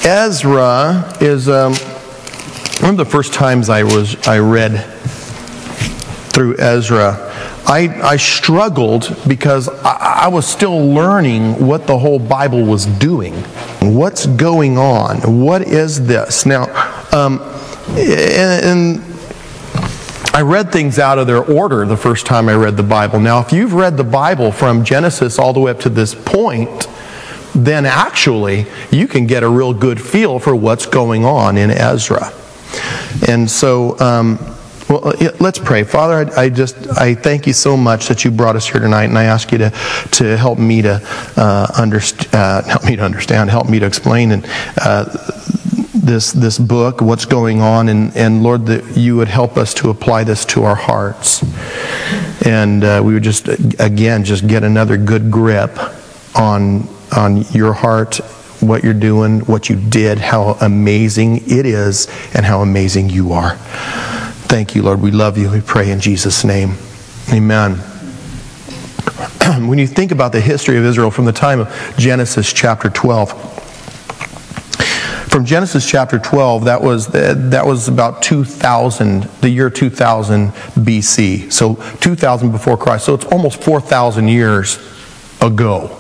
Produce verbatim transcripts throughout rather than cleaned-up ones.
Ezra is um, one of the first times I was I read through Ezra. I, I struggled because I, I was still learning what the whole Bible was doing. What's going on? What is this? Now, um, and, and I read things out of their order the first time I read the Bible. Now, if you've read the Bible from Genesis all the way up to this point, then actually you can get a real good feel for what's going on in Ezra. And so, um, well, let's pray. Father, I, I just I thank you so much that you brought us here tonight, and I ask you to to help me to uh, understand, uh, help me to understand, help me to explain and. Uh, this this book, what's going on, and, and Lord, that you would help us to apply this to our hearts. And uh, we would just, again, just get another good grip on, on your heart, what you're doing, what you did, how amazing it is, and how amazing you are. Thank you, Lord. We love you. We pray in Jesus' name. Amen. When you think about the history of Israel from the time of Genesis chapter twelve, from Genesis chapter twelve, that was that was about two thousand, the year two thousand B C. So two thousand before Christ. So it's almost four thousand years ago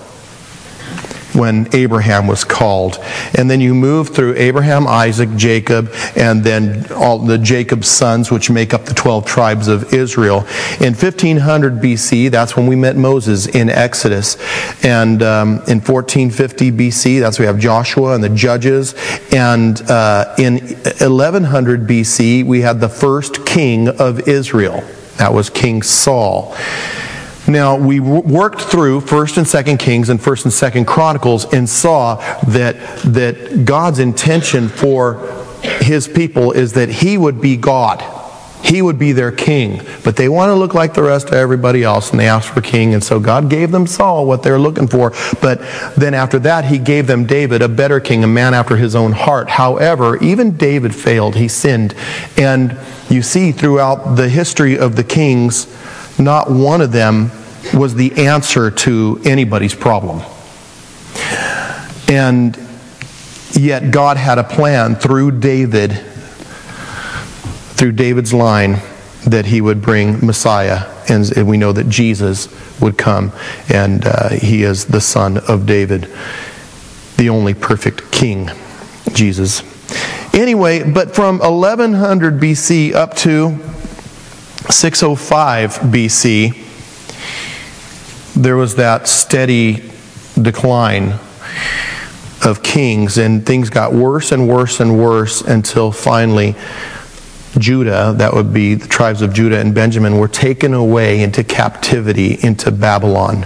when Abraham was called. And then you move through Abraham, Isaac, Jacob, and then all the Jacob's sons, which make up the twelve tribes of Israel. In fifteen hundred B C, that's when we met Moses in Exodus. And um, in fourteen fifty B C, that's when we have Joshua and the Judges. And uh, in eleven hundred B C, we had the first king of Israel. That was King Saul. Now, we worked through First and Second Kings and First and Second Chronicles and saw that that God's intention for His people is that He would be God. He would be their king. But they want to look like the rest of everybody else, and they asked for king. And so God gave them Saul what they were looking for. But then after that, He gave them David, a better king, a man after His own heart. However, even David failed. He sinned. And you see throughout the history of the kings, not one of them was the answer to anybody's problem. And yet God had a plan through David, through David's line, that He would bring Messiah. And we know that Jesus would come, and uh, He is the son of David, the only perfect king, Jesus. Anyway, but from eleven hundred B C up to six oh five B C, there was that steady decline of kings, and things got worse and worse and worse until finally Judah, that would be the tribes of Judah and Benjamin, were taken away into captivity into Babylon.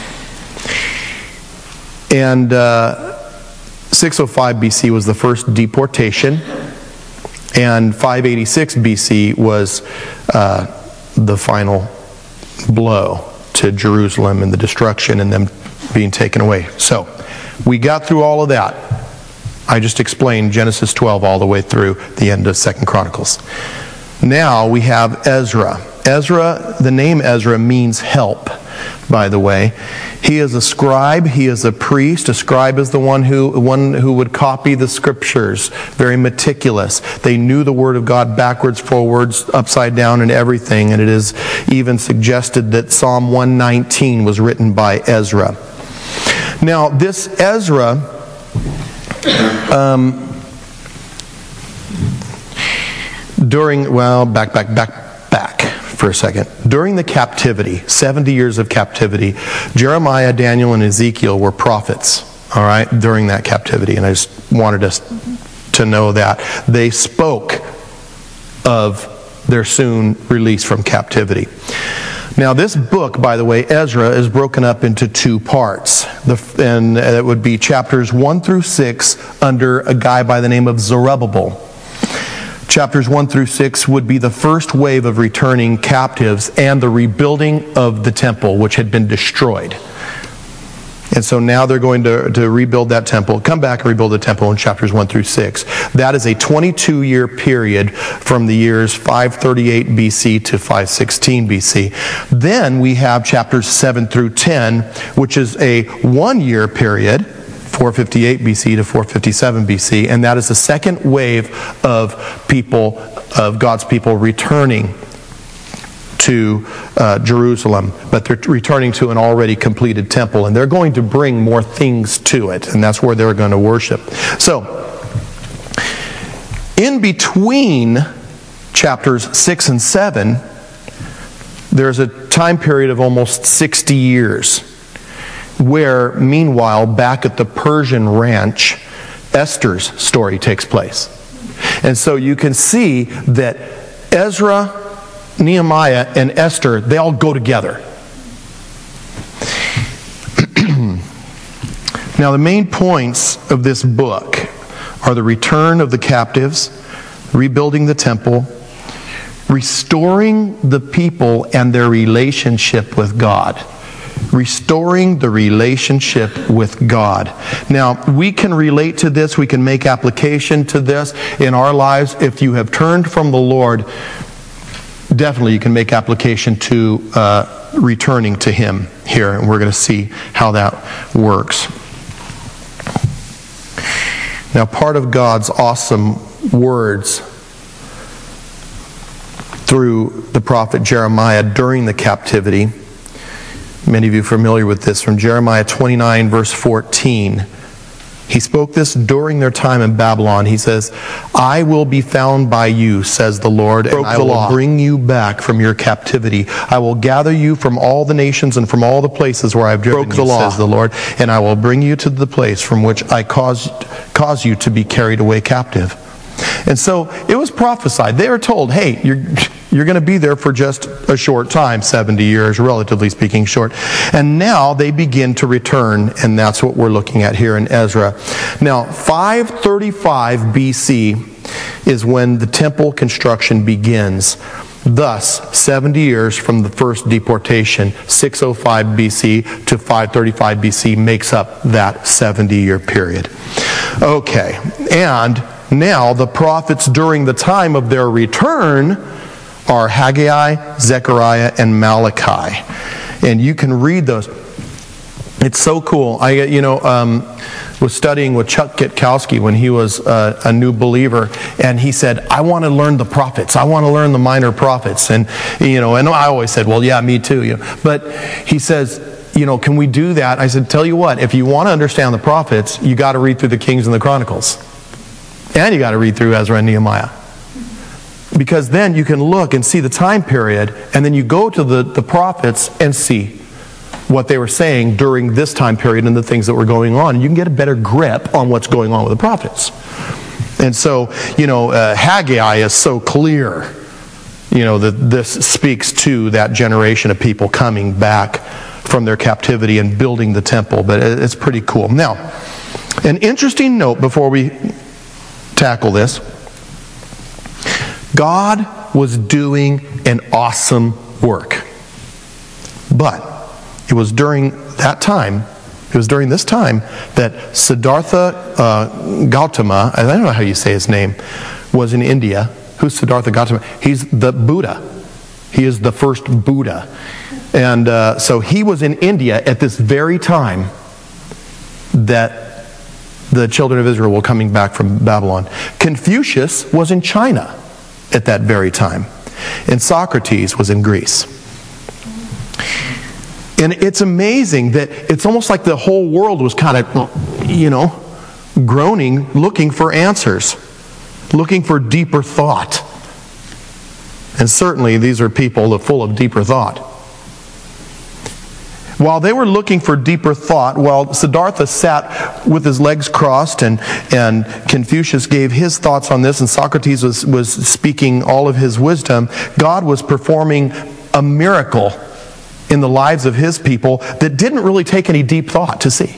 And uh, six oh five B C was the first deportation, and five eighty-six B C was uh, the final blow to Jerusalem and the destruction and them being taken away. So, we got through all of that. I just explained Genesis twelve all the way through the end of Second Chronicles. Now we have Ezra. Ezra, the name Ezra means help, by the way. He is a scribe, he is a priest. A scribe is the one who one who would copy the scriptures, very meticulous. They knew the Word of God backwards, forwards, upside down, and everything. And it is even suggested that Psalm one nineteen was written by Ezra. Now, this Ezra, um, during, well, back, back, back, back. For a second. During the captivity, seventy years of captivity, Jeremiah, Daniel, and Ezekiel were prophets, all right, during that captivity. And I just wanted us to know that. They spoke of their soon release from captivity. Now, this book, by the way, Ezra, is broken up into two parts. The, and it would be chapters one through six under a guy by the name of Zerubbabel. Chapters one through six would be the first wave of returning captives and the rebuilding of the temple, which had been destroyed. And so now they're going to, to rebuild that temple, come back and rebuild the temple in chapters one through six. That is a twenty-two year period from the years five thirty-eight B C to five sixteen B C. Then we have chapters seven through ten, which is a one year period four fifty-eight B C to four fifty-seven B C, and that is the second wave of people, of God's people returning to uh, Jerusalem, but they're returning to an already completed temple, and they're going to bring more things to it, and that's where they're going to worship. So, in between chapters six and seven, there's a time period of almost sixty years, where, meanwhile, back at the Persian ranch, Esther's story takes place. And so you can see that Ezra, Nehemiah, and Esther, they all go together. Now, the main points of this book are the return of the captives, rebuilding the temple, restoring the people and their relationship with God. Restoring the relationship with God. Now, we can relate to this, we can make application to this in our lives. If you have turned from the Lord, definitely you can make application to uh, returning to Him here, and we're going to see how that works. Now, part of God's awesome words through the prophet Jeremiah during the captivity, many of you are familiar with this, from Jeremiah twenty-nine, verse fourteen. He spoke this during their time in Babylon. He says, I will be found by you, says the Lord, and I will bring you back from your captivity. I will gather you from all the nations and from all the places where I have driven you, says the Lord, and I will bring you to the place from which I caused, caused you to be carried away captive. And so it was prophesied. They were told, hey, you're, you're going to be there for just a short time, seventy years, relatively speaking short. And now they begin to return, and that's what we're looking at here in Ezra. Now, five thirty-five B C is when the temple construction begins. Thus, seventy years from the first deportation, six oh five B C to five thirty-five B C makes up that seventy-year period. Okay, and now the prophets during the time of their return are Haggai, Zechariah, and Malachi. And you can read those. It's so cool. I, you know, um, was studying with Chuck Kitkowski when he was uh, a new believer, and he said, I want to learn the prophets. I want to learn the minor prophets. And, you know, and I always said, well, yeah, me too. You know. But he says, you know, can we do that? I said, tell you what, if you want to understand the prophets, you got to read through the Kings and the Chronicles. And you got to read through Ezra and Nehemiah. Because then you can look and see the time period, and then you go to the, the prophets and see what they were saying during this time period and the things that were going on. You can get a better grip on what's going on with the prophets. And so, you know, uh, Haggai is so clear, you know, that this speaks to that generation of people coming back from their captivity and building the temple. But it's pretty cool. Now, an interesting note before we tackle this. God was doing an awesome work. But it was during that time, it was during this time that Siddhartha uh, Gautama, I don't know how you say his name, was in India. Who's Siddhartha Gautama? He's the Buddha. He is the first Buddha. And uh, so he was in India at this very time that the children of Israel were coming back from Babylon. Confucius was in China at that very time. And Socrates was in Greece. And it's amazing that it's almost like the whole world was kind of, you know, groaning, looking for answers, looking for deeper thought. And certainly these are people full of deeper thought. While they were looking for deeper thought, while Siddhartha sat with his legs crossed and, and Confucius gave his thoughts on this and Socrates was, was speaking all of his wisdom, God was performing a miracle in the lives of His people that didn't really take any deep thought to see.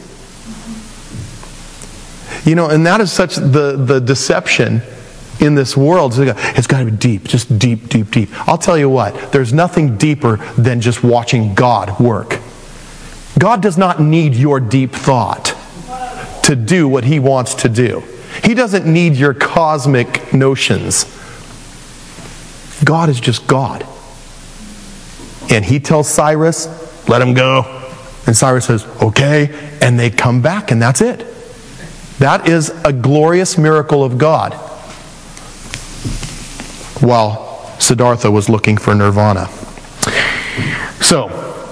You know, and that is such the, the deception in this world. It's got to be deep, just deep, deep, deep. I'll tell you what, there's nothing deeper than just watching God work. God does not need your deep thought to do what He wants to do. He doesn't need your cosmic notions. God is just God. And He tells Cyrus, let him go. And Cyrus says, okay. And they come back and that's it. That is a glorious miracle of God. While Siddhartha was looking for nirvana. So,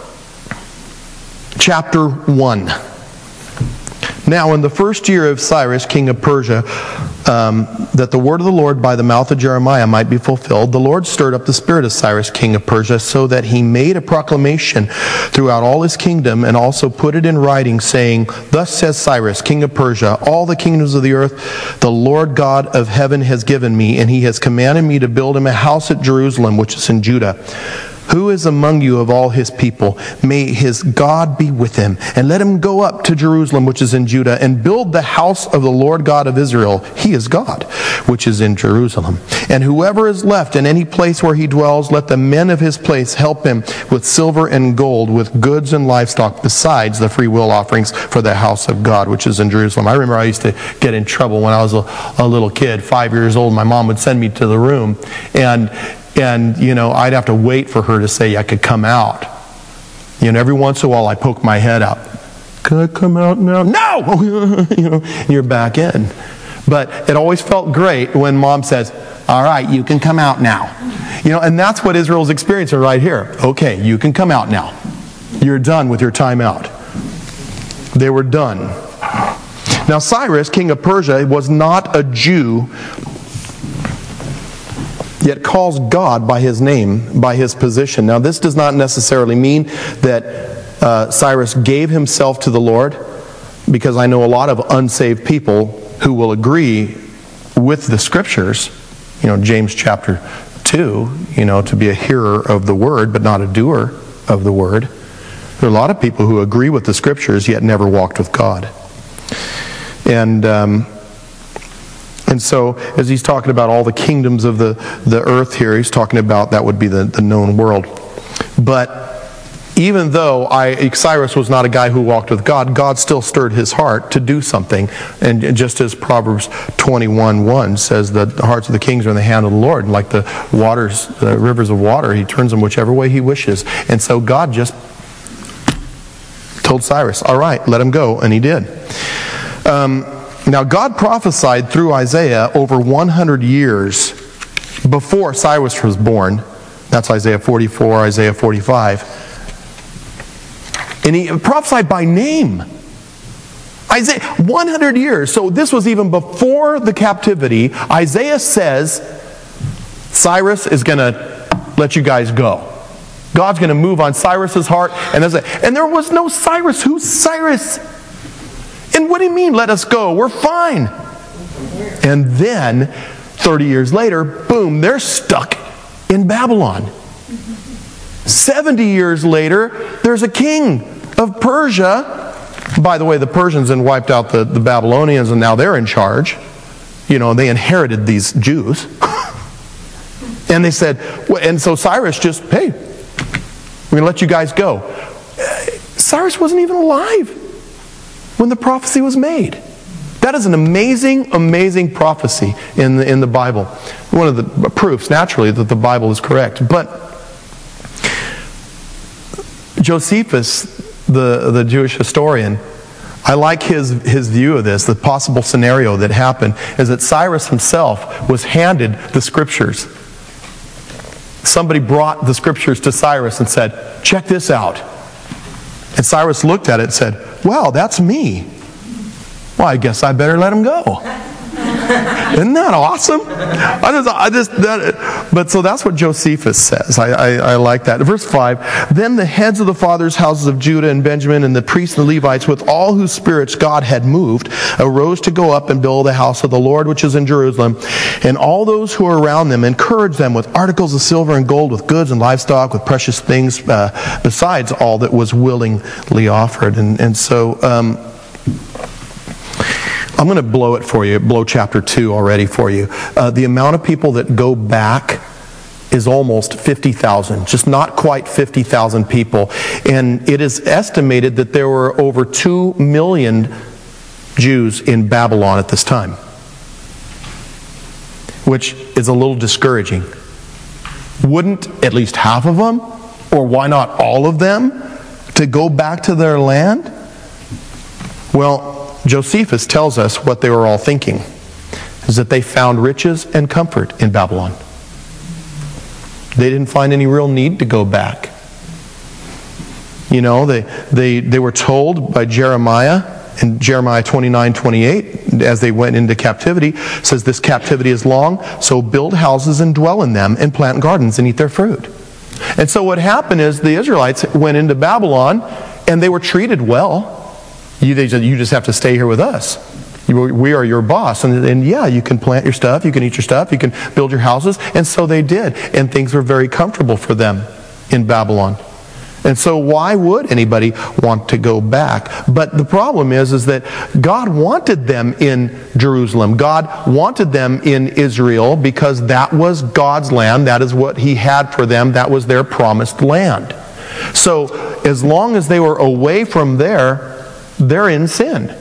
chapter one. Now, in the first year of Cyrus, king of Persia, um, that the word of the Lord by the mouth of Jeremiah might be fulfilled, the Lord stirred up the spirit of Cyrus, king of Persia, so that he made a proclamation throughout all his kingdom, and also put it in writing, saying, Thus says Cyrus, king of Persia, all the kingdoms of the earth the Lord God of heaven has given me, and he has commanded me to build him a house at Jerusalem, which is in Judah. Who is among you of all his people? May his God be with him. And let him go up to Jerusalem, which is in Judah, and build the house of the Lord God of Israel. He is God, which is in Jerusalem. And whoever is left in any place where he dwells, let the men of his place help him with silver and gold, with goods and livestock, besides the free will offerings for the house of God, which is in Jerusalem. I remember I used to get in trouble when I was a, a little kid, five years old. My mom would send me to the room, and And, you know, I'd have to wait for her to say I could come out. You know, every once in a while I poke my head out. Can I come out now? No! You know, you're back in. But it always felt great when Mom says, all right, you can come out now. You know, and that's what Israel's experiencing right here. Okay, you can come out now. You're done with your time out. They were done. Now, Cyrus, king of Persia, was not a Jew, yet calls God by his name, by his position. Now, this does not necessarily mean that uh, Cyrus gave himself to the Lord, because I know a lot of unsaved people who will agree with the Scriptures. You know, James chapter two, you know, to be a hearer of the Word, but not a doer of the Word. There are a lot of people who agree with the Scriptures, yet never walked with God. And... Um, And so, as he's talking about all the kingdoms of the, the earth here, he's talking about that would be the, the known world. But even though I, Cyrus was not a guy who walked with God, God still stirred his heart to do something. And just as Proverbs twenty-one one says that the hearts of the kings are in the hand of the Lord, and like the waters, the rivers of water, he turns them whichever way he wishes. And so God just told Cyrus, all right, let him go. And he did. Um... Now, God prophesied through Isaiah over one hundred years before Cyrus was born. That's Isaiah forty-four, Isaiah forty-five. And he prophesied by name. Isaiah, one hundred years. So this was even before the captivity. Isaiah says, Cyrus is going to let you guys go. God's going to move on Cyrus's heart. And, and there was no Cyrus. Who's Cyrus? And what do you mean, let us go? We're fine. And then, thirty years later, boom, they're stuck in Babylon. seventy years later, there's a king of Persia. By the way, the Persians then wiped out the, the Babylonians, and now they're in charge. You know, they inherited these Jews. And they said, and so Cyrus just, hey, we're going to let you guys go. Cyrus wasn't even alive when the prophecy was made. That is an amazing, amazing prophecy in the, in the Bible. One of the proofs, naturally, that the Bible is correct. But Josephus, the, the Jewish historian, I like his, his view of this. The possible scenario that happened is that Cyrus himself was handed the Scriptures. Somebody brought the Scriptures to Cyrus and said, check this out. And Cyrus looked at it and said, wow, that's me. Well, I guess I better let him go. Isn't that awesome? I just, I just, that, but so that's what Josephus says. I, I, I like that. Verse five, then the heads of the fathers' houses of Judah and Benjamin and the priests and the Levites, with all whose spirits God had moved, arose to go up and build the house of the Lord, which is in Jerusalem. And all those who were around them encouraged them with articles of silver and gold, with goods and livestock, with precious things, uh, besides all that was willingly offered. And, and so... Um, I'm going to blow it for you, blow chapter two already for you. Uh, the amount of people that go back is almost fifty thousand, just not quite fifty thousand people. And it is estimated that there were over two million Jews in Babylon at this time, which is a little discouraging. Wouldn't at least half of them, or why not all of them, to go back to their land? Well, Josephus tells us what they were all thinking, is that they found riches and comfort in Babylon. They didn't find any real need to go back. You know, they, they, they were told by Jeremiah, in Jeremiah twenty-nine twenty-eight, as they went into captivity, says this captivity is long, so build houses and dwell in them, and plant gardens and eat their fruit. And so what happened is the Israelites went into Babylon, and they were treated well. You, they, you just have to stay here with us. You, we are your boss. And, and yeah, you can plant your stuff, you can eat your stuff, you can build your houses. And so they did. And things were very comfortable for them in Babylon. And so why would anybody want to go back? But the problem is, is that God wanted them in Jerusalem. God wanted them in Israel because that was God's land. That is what He had for them. That was their promised land. So as long as they were away from there, they're in sin.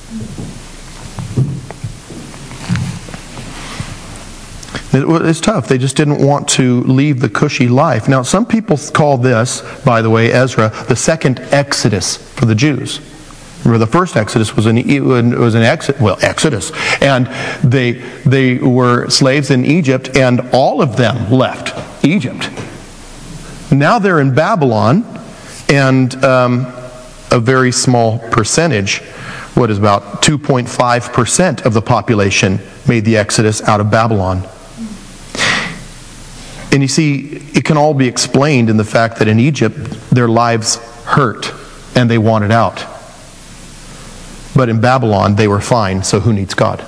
It's tough. They just didn't want to leave the cushy life. Now, some people call this, by the way, Ezra, the second Exodus for the Jews. Remember, the first Exodus was an was an exit, well, Exodus, and they they were slaves in Egypt, and all of them left Egypt. Now they're in Babylon, and um, a very small percentage, what is about two point five percent of the population, made the Exodus out of Babylon. And you see, it can all be explained in the fact that in Egypt, their lives hurt and they wanted out. But in Babylon, they were fine, so who needs God?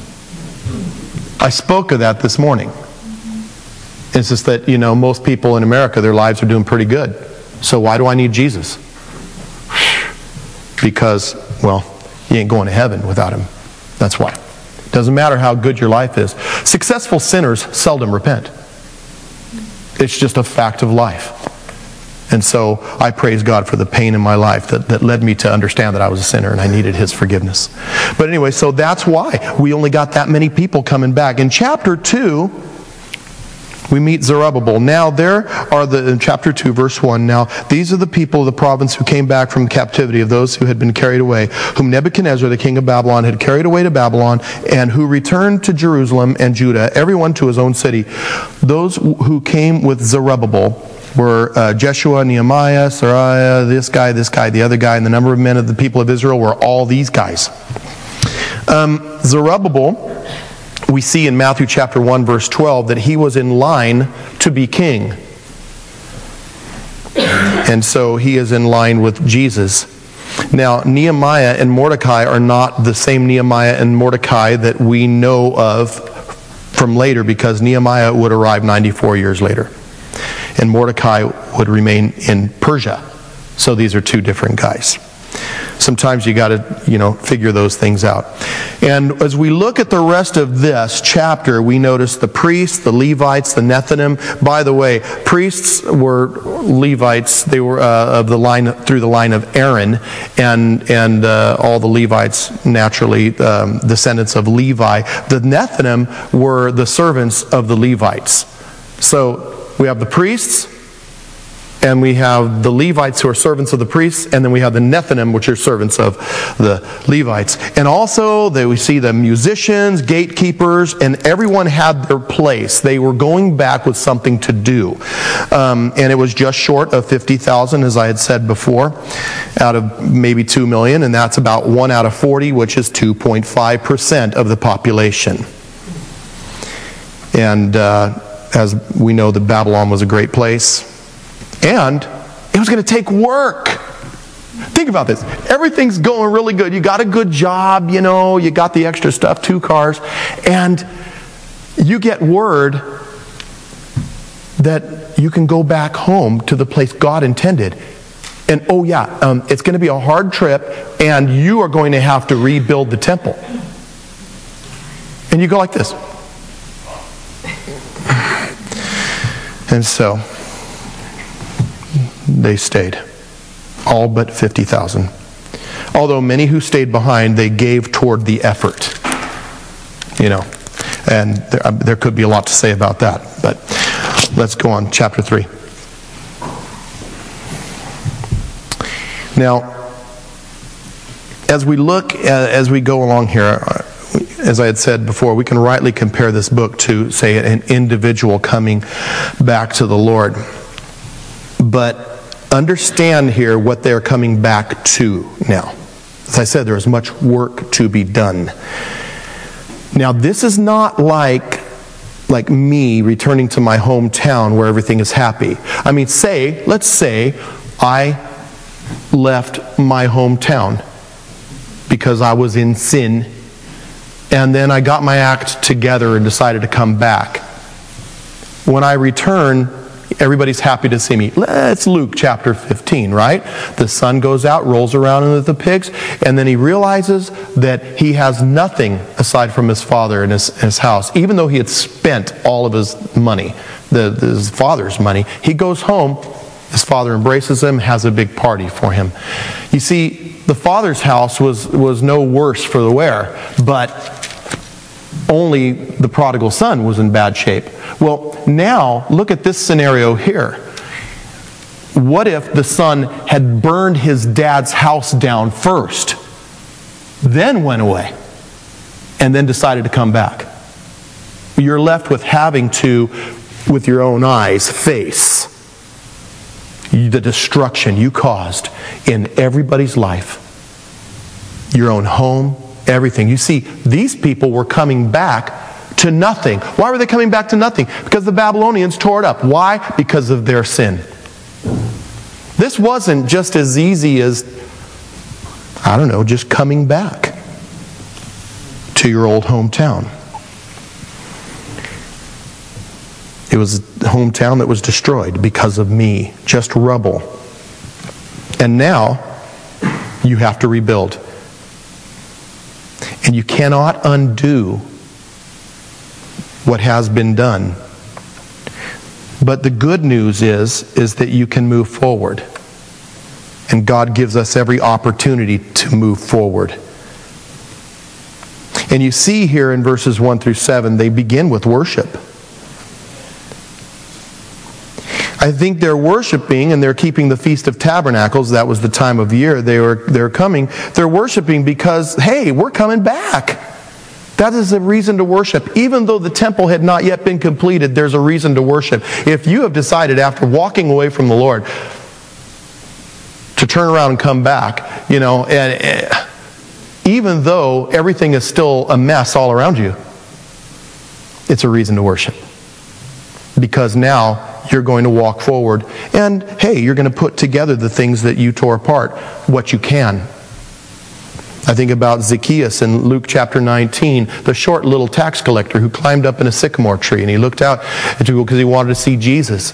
I spoke of that this morning. It's just that, you know, most people in America, their lives are doing pretty good. So why do I need Jesus? Because, well, you ain't going to heaven without Him. That's why. Doesn't matter how good your life is. Successful sinners seldom repent. It's just a fact of life. And so I praise God for the pain in my life that, that led me to understand that I was a sinner and I needed His forgiveness. But anyway, so that's why we only got that many people coming back. In chapter two, we meet Zerubbabel. Now there are the, in chapter two, verse one, now these are the people of the province who came back from captivity, of those who had been carried away, whom Nebuchadnezzar, the king of Babylon, had carried away to Babylon, and who returned to Jerusalem and Judah, everyone to his own city. Those who came with Zerubbabel were uh, Jeshua, Nehemiah, Sariah, this guy, this guy, the other guy, and the number of men of the people of Israel were all these guys. Um, Zerubbabel, we see in Matthew chapter one, verse twelve, that he was in line to be king. And so he is in line with Jesus. Now, Nehemiah and Mordecai are not the same Nehemiah and Mordecai that we know of from later, because Nehemiah would arrive ninety-four years later. And Mordecai would remain in Persia. So these are two different guys. Sometimes you got to, you know, figure those things out. And as we look at the rest of this chapter, we notice the priests, the Levites, the Nethinim. By the way, priests were Levites. They were uh, of the line through the line of Aaron, and and uh, all the Levites naturally um, descendants of Levi. The Nethinim were the servants of the Levites. So we have the priests, and we have the Levites who are servants of the priests, and then we have the Nethinim, which are servants of the Levites. And also, they, we see the musicians, gatekeepers, and everyone had their place. They were going back with something to do. Um, and it was just short of fifty thousand, as I had said before, out of maybe two million, and that's about one out of forty, which is two point five percent of the population. And uh, as we know, that Babylon was a great place. And it was going to take work. Think about this. Everything's going really good. You got a good job, you know, you got the extra stuff, two cars, and you get word that you can go back home to the place God intended. And oh yeah, um, it's going to be a hard trip, and you are going to have to rebuild the temple. And you go like this. And so they stayed, all but fifty thousand. Although many who stayed behind, they gave toward the effort. You know, and there, there could be a lot to say about that. But let's go on, chapter three. Now, as we look, as we go along here, as I had said before, we can rightly compare this book to, say, an individual coming back to the Lord. But understand here what they're coming back to now. As I said, there is much work to be done. Now, this is not like, like me returning to my hometown where everything is happy. I mean, say, let's say I left my hometown because I was in sin, and then I got my act together and decided to come back. When I return, everybody's happy to see me. It's Luke chapter fifteen, right? The son goes out, rolls around in the pigs, and then he realizes that he has nothing aside from his father and his, his house. Even though he had spent all of his money, the, the, his father's money, he goes home, his father embraces him, has a big party for him. You see, the father's house was, was no worse for the wear, but only the prodigal son was in bad shape. Well, now, look at this scenario here. What if the son had burned his dad's house down first, then went away, and then decided to come back? You're left with having to, with your own eyes, face the destruction you caused in everybody's life, your own home, everything. You see, these people were coming back to nothing. Why were they coming back to nothing? Because the Babylonians tore it up. Why? Because of their sin. This wasn't just as easy as, I don't know, just coming back to your old hometown. It was a hometown that was destroyed because of me, just rubble. And now you have to rebuild. And you cannot undo what has been done. But the good news is, is that you can move forward. And God gives us every opportunity to move forward. And you see here in verses one through seven, they begin with worship. I think they're worshiping and they're keeping the Feast of Tabernacles. That was the time of year they were they're coming. They're worshiping because, hey, we're coming back. That is a reason to worship. Even though the temple had not yet been completed, there's a reason to worship. If you have decided after walking away from the Lord to turn around and come back, you know, and, and even though everything is still a mess all around you, it's a reason to worship. Because now you're going to walk forward and, hey, you're going to put together the things that you tore apart, what you can. I think about Zacchaeus in Luke chapter nineteen, the short little tax collector who climbed up in a sycamore tree and he looked out because he wanted to see Jesus.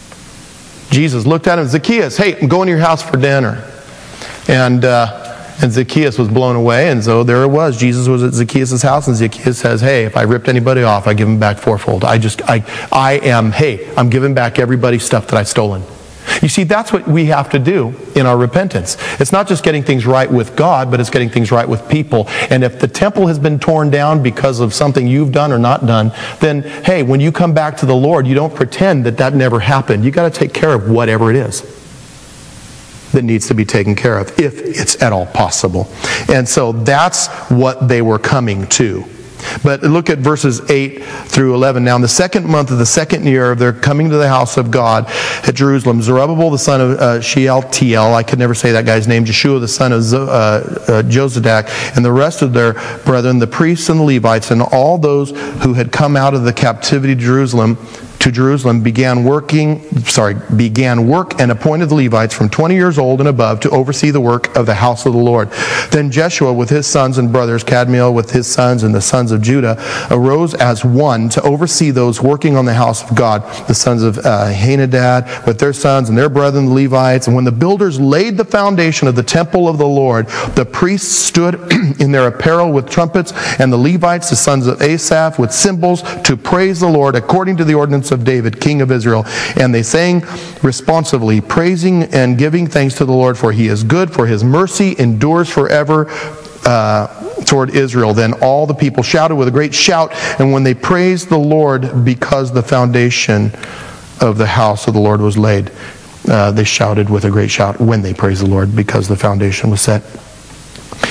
Jesus looked at him, Zacchaeus, hey, I'm going to your house for dinner. And uh, and Zacchaeus was blown away, and so there it was. Jesus was at Zacchaeus' house, and Zacchaeus says, hey, if I ripped anybody off, I give them back fourfold. I just, I, I am, hey, I'm giving back everybody's stuff that I've stolen. You see, that's what we have to do in our repentance. It's not just getting things right with God, but it's getting things right with people. And if the temple has been torn down because of something you've done or not done, then, hey, when you come back to the Lord, you don't pretend that that never happened. You got to take care of whatever it is that needs to be taken care of, if it's at all possible. And so that's what they were coming to. But look at verses eight through eleven. Now in the second month of the second year of their coming to the house of God at Jerusalem, Zerubbabel the son of uh, Shealtiel, I could never say that guy's name, Jeshua the son of Z- uh, uh, Jozadak, and the rest of their brethren, the priests and the Levites, and all those who had come out of the captivity to Jerusalem, to Jerusalem began working, sorry, began work and appointed the Levites from twenty years old and above to oversee the work of the house of the Lord. Then Jeshua with his sons and brothers, Kadmiel with his sons and the sons of Judah, arose as one to oversee those working on the house of God, the sons of uh, Henadad with their sons and their brethren, the Levites. And when the builders laid the foundation of the temple of the Lord, the priests stood in their apparel with trumpets, and the Levites, the sons of Asaph, with cymbals to praise the Lord according to the ordinance of David, king of Israel. And they sang responsively, praising and giving thanks to the Lord, for he is good, for his mercy endures forever uh, toward Israel. Then all the people shouted with a great shout, and when they praised the Lord because the foundation of the house of the Lord was laid, uh, they shouted with a great shout when they praised the Lord because the foundation was set.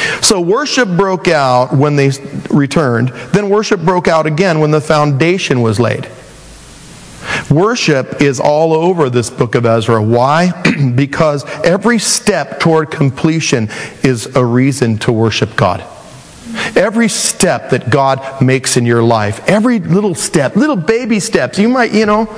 So worship broke out when they returned. Then worship broke out again when the foundation was laid. Worship is all over this book of Ezra. Why? Because every step toward completion is a reason to worship God. Every step that God makes in your life, every little step, little baby steps, you might, you know,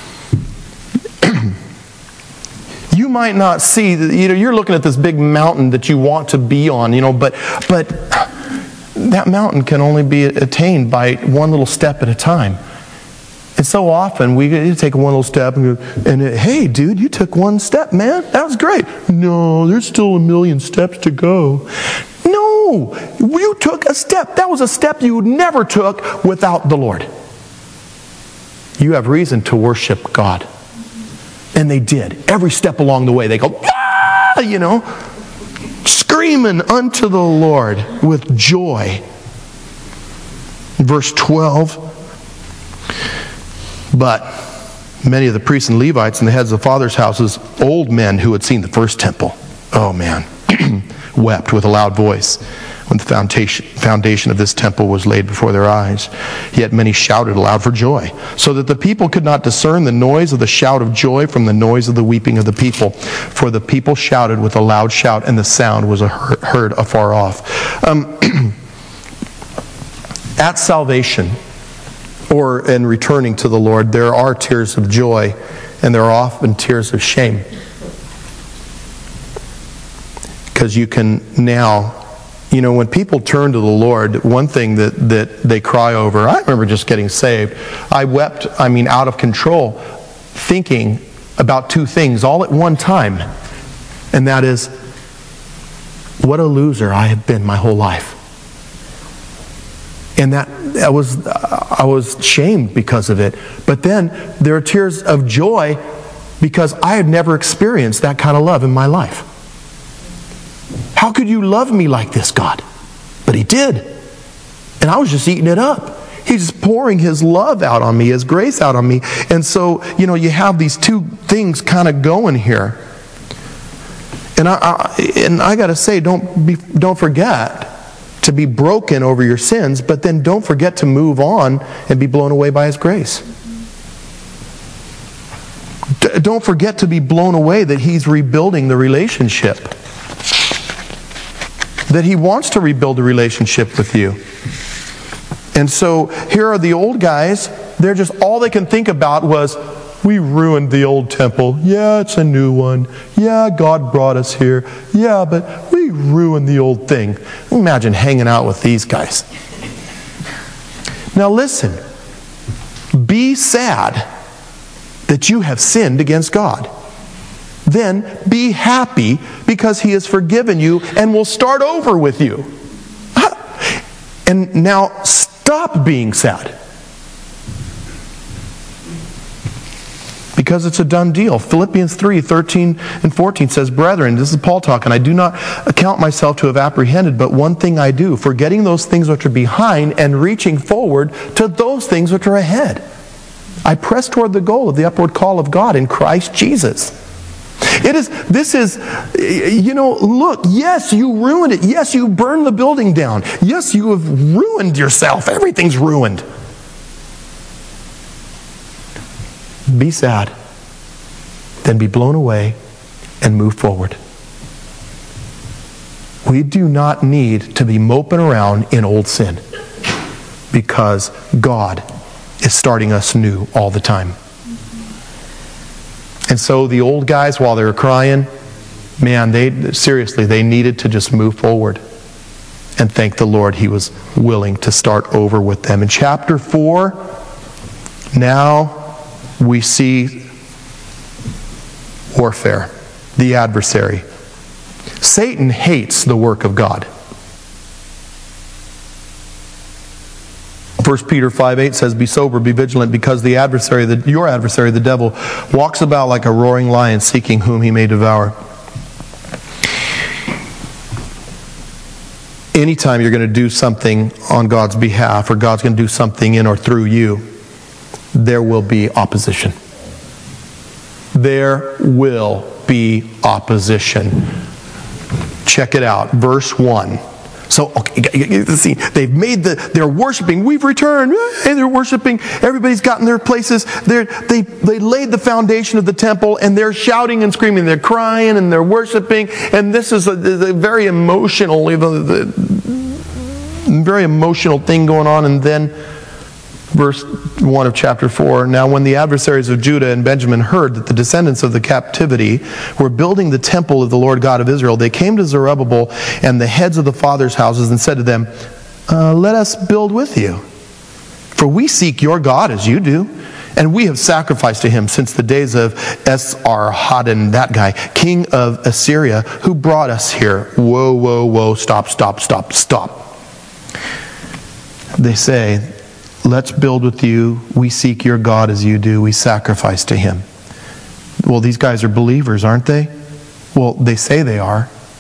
you might not see, you know, you're looking at this big mountain that you want to be on, you know, but but that mountain can only be attained by one little step at a time. And so often we take one little step and, go, and hey, dude, you took one step, man. That was great. No, there's still a million steps to go. No, you took a step. That was a step you never took without the Lord. You have reason to worship God. And they did. Every step along the way, they go, ah, you know, screaming unto the Lord with joy. Verse twelve. But many of the priests and Levites and the heads of fathers' houses, old men who had seen the first temple, oh man, wept with a loud voice when the foundation, foundation of this temple was laid before their eyes. Yet many shouted aloud for joy, so that the people could not discern the noise of the shout of joy from the noise of the weeping of the people. For the people shouted with a loud shout, and the sound was heard afar off. Um, at salvation, or in returning to the Lord, there are tears of joy, and there are often tears of shame. Because you can now, you know, when people turn to the Lord, one thing that, that they cry over, I remember just getting saved. I wept, I mean, out of control, thinking about two things all at one time. And that is, what a loser I have been my whole life. And that I was I was shamed because of it. But then there are tears of joy because I had never experienced that kind of love in my life. How could you love me like this, God? But He did. And I was just eating it up. He's just pouring His love out on me, His grace out on me. And so, you know, you have these two things kind of going here. And I, I and I got to say, don't be, don't forget to be broken over your sins, but then don't forget to move on and be blown away by His grace. D- don't forget to be blown away that He's rebuilding the relationship. That He wants to rebuild the relationship with you. And so here are the old guys. They're just, all they can think about was, we ruined the old temple. Yeah, it's a new one. Yeah, God brought us here. Yeah, but we ruined the old thing. Imagine hanging out with these guys. Now listen. Be sad that you have sinned against God. Then be happy because He has forgiven you and will start over with you. And now stop being sad. Because it's a done deal. Philippians three, thirteen and fourteen says, Brethren, this is Paul talking, I do not account myself to have apprehended, but one thing I do, forgetting those things which are behind and reaching forward to those things which are ahead. I press toward the goal of the upward call of God in Christ Jesus. It is, this is, you know, look, yes, you ruined it. Yes, you burned the building down. Yes, you have ruined yourself. Everything's ruined. Be sad, then be blown away and move forward. We do not need to be moping around in old sin because God is starting us new all the time. And so the old guys, while they were crying, man, they seriously, they needed to just move forward and thank the Lord He was willing to start over with them. In chapter four, now we see warfare, the adversary. Satan hates the work of God. First Peter five eight says, Be sober, be vigilant, because the adversary, the, your adversary, the devil, walks about like a roaring lion, seeking whom he may devour. Anytime you're going to do something on God's behalf, or God's going to do something in or through you, there will be opposition. There will be opposition. Check it out. Verse one. So, okay, see, they've made the, they're worshiping, we've returned, and they're worshiping, everybody's gotten their places, they're, they they laid the foundation of the temple, and they're shouting and screaming, they're crying, and they're worshiping, and this is a, a very emotional, the, the, very emotional thing going on, and then verse one of chapter four, now when the adversaries of Judah and Benjamin heard that the descendants of the captivity were building the temple of the Lord God of Israel, they came to Zerubbabel and the heads of the fathers' houses and said to them, uh, let us build with you. For we seek your God as you do, and we have sacrificed to him since the days of Esarhaddon, that guy, king of Assyria, who brought us here. Whoa, whoa, whoa, stop, stop, stop, stop. They say, let's build with you. We seek your God as you do. We sacrifice to him. Well, these guys are believers, aren't they? Well, they say they are.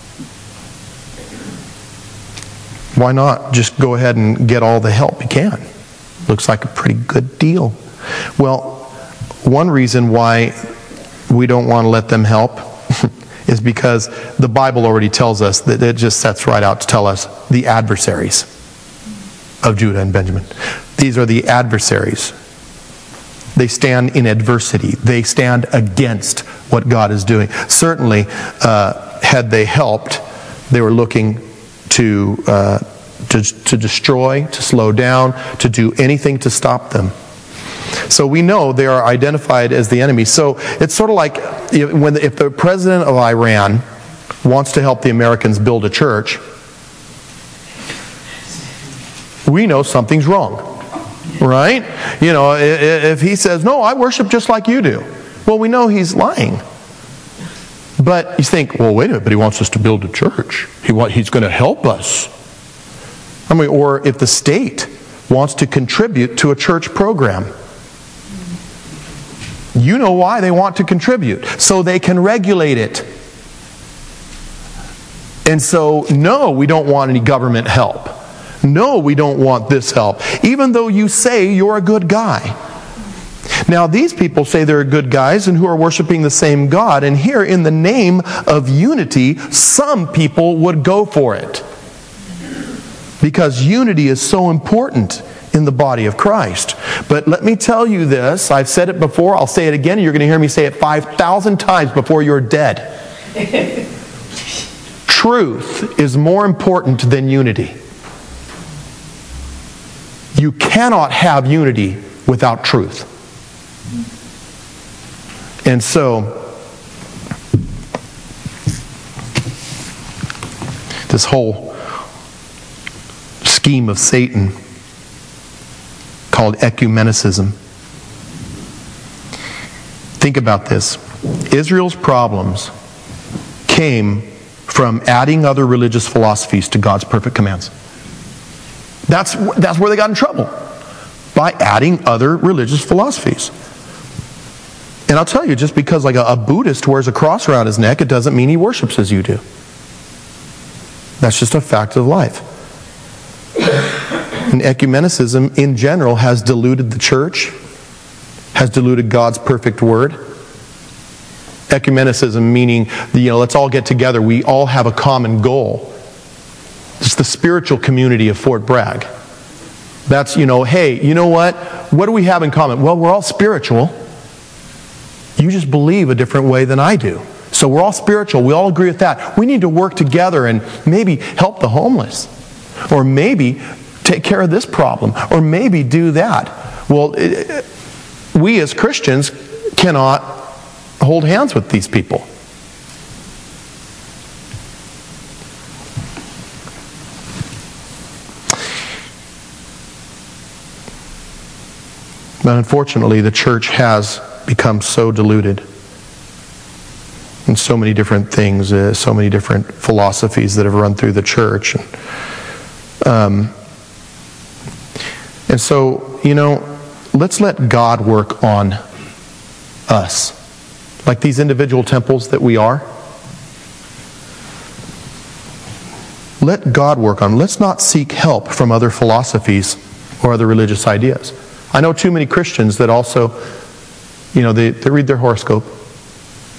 Why not just go ahead and get all the help you can? Looks like a pretty good deal. Well, one reason why we don't want to let them help is because the Bible already tells us that it just sets right out to tell us the adversaries of Judah and Benjamin. These are the adversaries. They stand in adversity. They stand against what God is doing. Certainly, uh, had they helped, they were looking to, uh, to to destroy, to slow down, to do anything to stop them. So we know they are identified as the enemy. So it's sort of like if, when if the president of Iran wants to help the Americans build a church, we know something's wrong. Right? You know, if he says, no, I worship just like you do. Well, we know he's lying. But you think, well, wait a minute, but he wants us to build a church. He want, he's going to help us. I mean, or if the state wants to contribute to a church program, you know why they want to contribute. So they can regulate it. And so, no, we don't want any government help. No, we don't want this help, even though you say you're a good guy. Now, these people say they're good guys and who are worshiping the same God, and here in the name of unity, some people would go for it. Because unity is so important in the body of Christ. But let me tell you this, I've said it before, I'll say it again, and you're going to hear me say it five thousand times before you're dead. Truth is more important than unity. You cannot have unity without truth. And so, this whole scheme of Satan called ecumenicism. Think about this. Israel's problems came from adding other religious philosophies to God's perfect commands. That's, that's where they got in trouble. By adding other religious philosophies. And I'll tell you, just because like a, a Buddhist wears a cross around his neck, it doesn't mean he worships as you do. That's just a fact of life. And ecumenicism in general has diluted the church, has diluted God's perfect word. Ecumenicism meaning, you know, let's all get together. We all have a common goal. It's the spiritual community of Fort Bragg. That's, you know, hey, you know what? What do we have in common? Well, we're all spiritual. You just believe a different way than I do. So we're all spiritual. We all agree with that. We need to work together and maybe help the homeless. Or maybe take care of this problem. Or maybe do that. Well, it, we as Christians cannot hold hands with these people. But unfortunately, the church has become so diluted in so many different things, uh, so many different philosophies that have run through the church. And, um, and so, you know, let's let God work on us. Like these individual temples that we are. Let God work on them. Let's not seek help from other philosophies or other religious ideas. I know too many Christians that also, you know, they, they read their horoscope.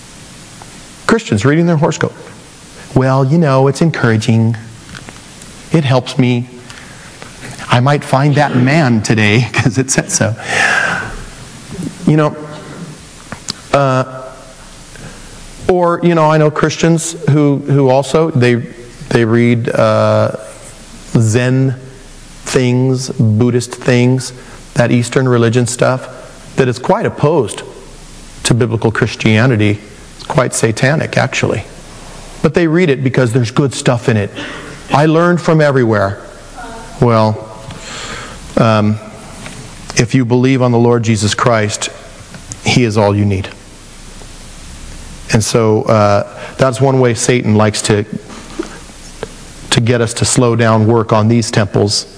Christians reading their horoscope. Well, you know, it's encouraging. It helps me. I might find that man today because it said so. You know, uh, or, you know, I know Christians who, who also, they, they read uh, Zen things, Buddhist things, that Eastern religion stuff, that is quite opposed to biblical Christianity. It's quite satanic, actually. But they read it because there's good stuff in it. I learned from everywhere. Well, um, if you believe on the Lord Jesus Christ, He is all you need. And so uh, that's one way Satan likes to, to get us to slow down work on these temples.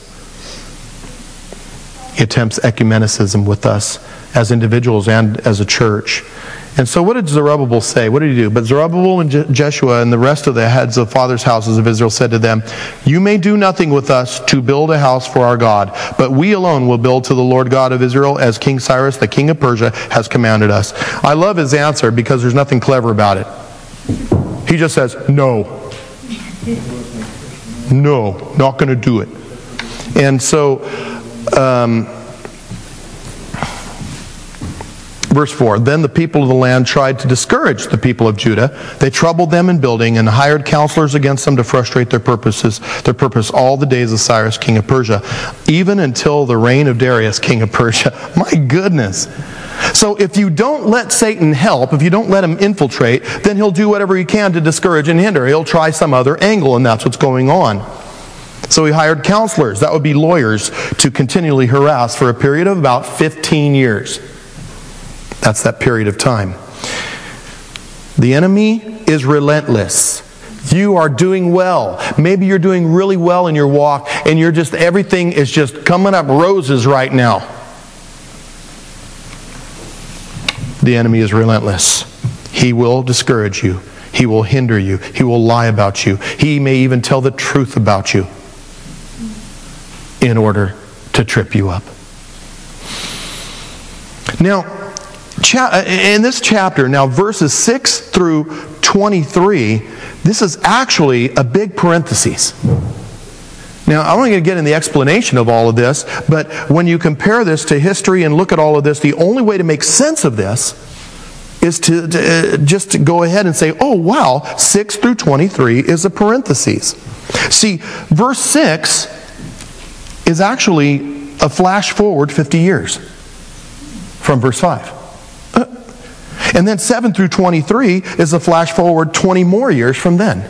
He attempts ecumenicism with us as individuals and as a church. And so what did Zerubbabel say? What did he do? But Zerubbabel and Je- Jeshua and the rest of the heads of fathers' houses of Israel said to them, "You may do nothing with us to build a house for our God, but we alone will build to the Lord God of Israel as King Cyrus, the king of Persia, has commanded us." I love his answer because there's nothing clever about it. He just says, no. No, not going to do it. And so, um, verse four, then the people of the land tried to discourage the people of Judah. They troubled them in building and hired counselors against them to frustrate their purposes, their purpose all the days of Cyrus, king of Persia, even until the reign of Darius, king of Persia. My goodness. So if you don't let Satan help, if you don't let him infiltrate, then he'll do whatever he can to discourage and hinder. He'll try some other angle, and that's what's going on. So he hired counselors, that would be lawyers, to continually harass for a period of about fifteen years. That's that period of time. The enemy is relentless. You are doing well. Maybe you're doing really well in your walk, and you're just, everything is just coming up roses right now. The enemy is relentless. He will discourage you. He will hinder you. He will lie about you. He may even tell the truth about you in order to trip you up. Now, in this chapter, now verses six through twenty-three, this is actually a big parenthesis. Now, I'm not going to get in the explanation of all of this, but when you compare this to history and look at all of this, the only way to make sense of this is to, to uh, just to go ahead and say, oh wow, six through twenty-three is a parenthesis. See, verse six is actually a flash forward fifty years from verse five. And then seven through twenty-three is a flash forward twenty more years from then.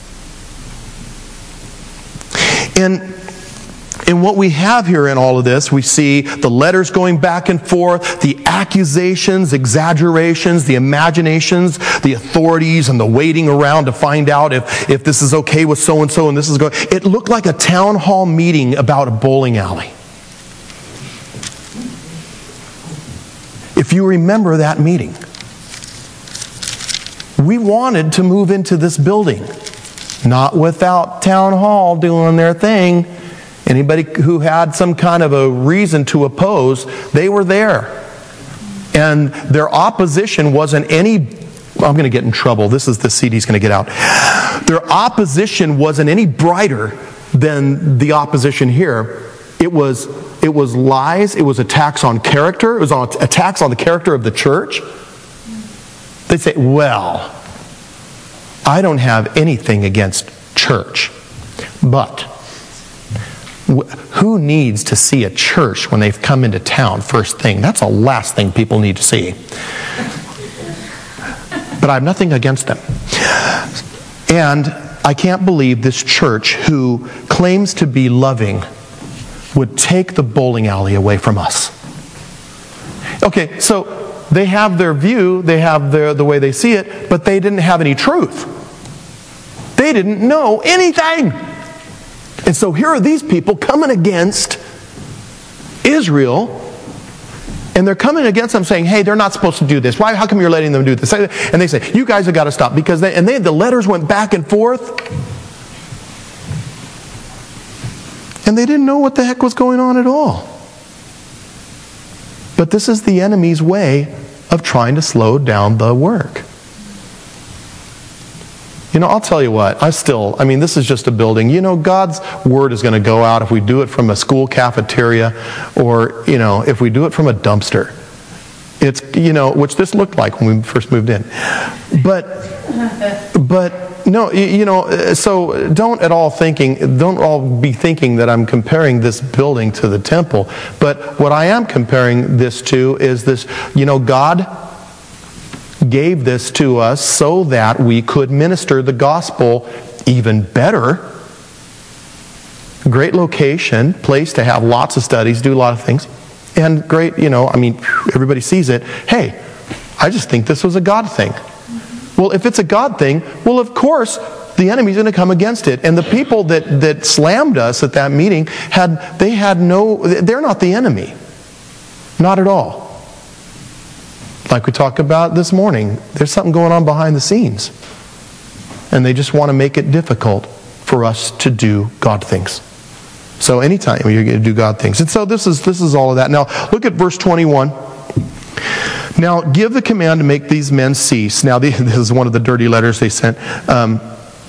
And, and what we have here in all of this, we see the letters going back and forth, the accusations, exaggerations, the imaginations, the authorities, and the waiting around to find out if, if this is okay with so-and-so and this is going. It looked like a town hall meeting about a bowling alley. If you remember that meeting, we wanted to move into this building. Not without town hall doing their thing. Anybody who had some kind of a reason to oppose, they were there. And their opposition wasn't any... I'm going to get in trouble. This is the C D's going to get out. Their opposition wasn't any brighter than the opposition here. It was, it was lies. It was attacks on character. It was on, attacks on the character of the church. They say, well, I don't have anything against church, but who needs to see a church when they've come into town first thing? That's the last thing people need to see. But I have nothing against them. And I can't believe this church, who claims to be loving, would take the bowling alley away from us. Okay, so they have their view, they have their, the way they see it, but they didn't have any truth. They didn't know anything. And so here are these people coming against Israel, and they're coming against them saying, hey, they're not supposed to do this. Why? How come you're letting them do this? And they say, you guys have got to stop. Because they, and they, the letters went back and forth, and they didn't know what the heck was going on at all. But this is the enemy's way of trying to slow down the work. You know, I'll tell you what, I still, I mean, this is just a building. You know, God's word is going to go out if we do it from a school cafeteria or, you know, if we do it from a dumpster. It's, you know, which this looked like when we first moved in. But, but, no, you, you know, so don't at all thinking, don't all be thinking that I'm comparing this building to the temple. But what I am comparing this to is this, you know, God gave this to us so that we could minister the gospel even better. Great location, place to have lots of studies, do a lot of things. And great, you know, I mean, everybody sees it. Hey, I just think this was a God thing. Well, if it's a God thing, well, of course, the enemy's going to come against it. And the people that, that slammed us at that meeting, had they had no, they're not the enemy. Not at all. Like we talked about this morning, there's something going on behind the scenes. And they just want to make it difficult for us to do God things. So anytime you're going to do God things. And so this is this is all of that. Now, look at verse twenty-one. Now, give the command to make these men cease. Now, this is one of the dirty letters they sent. Um,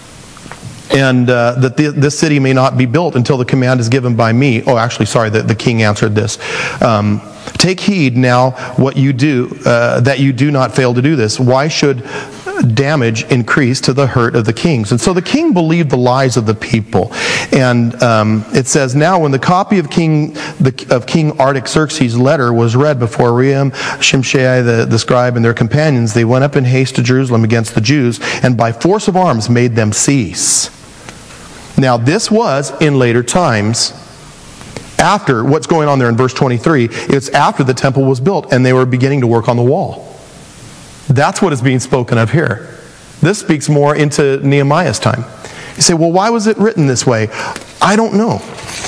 and uh, that the, this city may not be built until the command is given by me. Oh, actually, sorry, the, the king answered this. Um, Take heed now what you do, uh, that you do not fail to do this. Why should damage increase to the hurt of the kings? And so the king believed the lies of the people. And um, it says, now when the copy of King the, of King Artaxerxes' letter was read before Rehum, Shimshai the, the scribe, and their companions, they went up in haste to Jerusalem against the Jews, and by force of arms made them cease. Now this was in later times. After, what's going on there in verse twenty-three, it's after the temple was built and they were beginning to work on the wall. That's what is being spoken of here. This speaks more into Nehemiah's time. You say, well, why was it written this way? I don't know.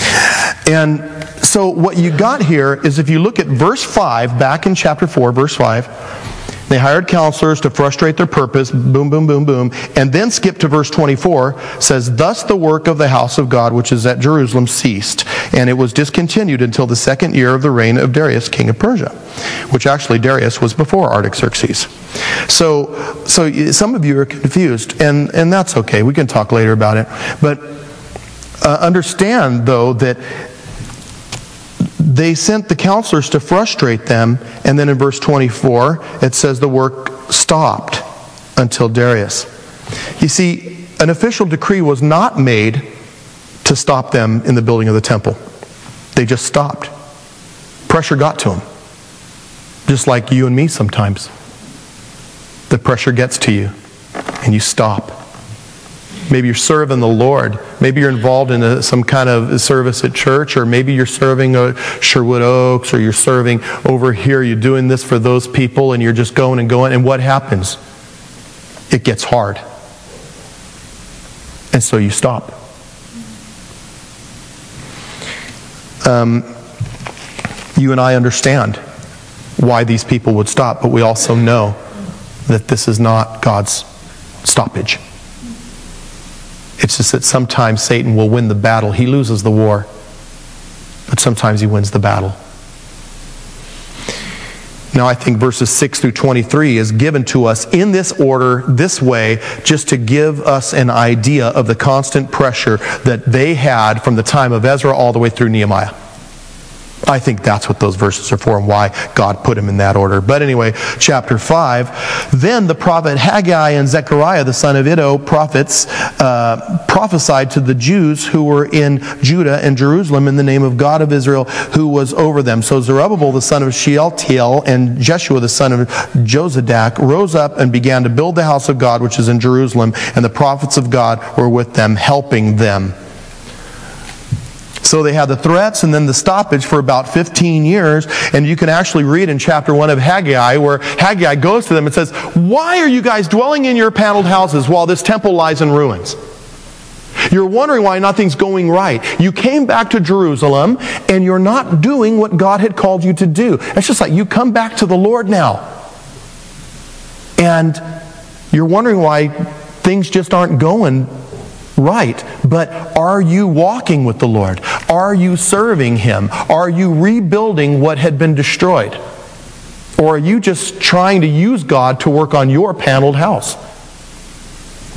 And so what you got here is if you look at verse five, back in chapter four, verse five, they hired counselors to frustrate their purpose, boom, boom, boom, boom, and then skip to verse twenty-four, says, thus the work of the house of God, which is at Jerusalem, ceased, and it was discontinued until the second year of the reign of Darius, king of Persia, which actually Darius was before Artaxerxes. So, so some of you are confused, and, and that's okay. We can talk later about it. But uh, understand, though, that they sent the counselors to frustrate them, and then in verse twenty-four, it says the work stopped until Darius. You see, an official decree was not made to stop them in the building of the temple. They just stopped. Pressure got to them. Just like you and me sometimes. The pressure gets to you, and you stop. Maybe you're serving the Lord. Maybe you're involved in a, some kind of service at church, or maybe you're serving a Sherwood Oaks, or you're serving over here. You're doing this for those people, and you're just going and going. And what happens? It gets hard. And so you stop. Um, you and I understand why these people would stop, but we also know that this is not God's stoppage. It's just that sometimes Satan will win the battle. He loses the war, but sometimes he wins the battle. Now I think verses six through twenty-three is given to us in this order, this way, just to give us an idea of the constant pressure that they had from the time of Ezra all the way through Nehemiah. I think that's what those verses are for and why God put them in that order. But anyway, chapter five. Then the prophet Haggai and Zechariah, the son of Iddo, prophets, uh, prophesied to the Jews who were in Judah and Jerusalem in the name of God of Israel, who was over them. So Zerubbabel, the son of Shealtiel, and Jeshua, the son of Jozadak, rose up and began to build the house of God, which is in Jerusalem, and the prophets of God were with them, helping them. So they had the threats and then the stoppage for about fifteen years. And you can actually read in chapter one of Haggai where Haggai goes to them and says, why are you guys dwelling in your paneled houses while this temple lies in ruins? You're wondering why nothing's going right. You came back to Jerusalem and you're not doing what God had called you to do. It's just like you come back to the Lord now. And you're wondering why things just aren't going right. But are you walking with the Lord? Are you serving Him? Are you rebuilding what had been destroyed? Or are you just trying to use God to work on your paneled house?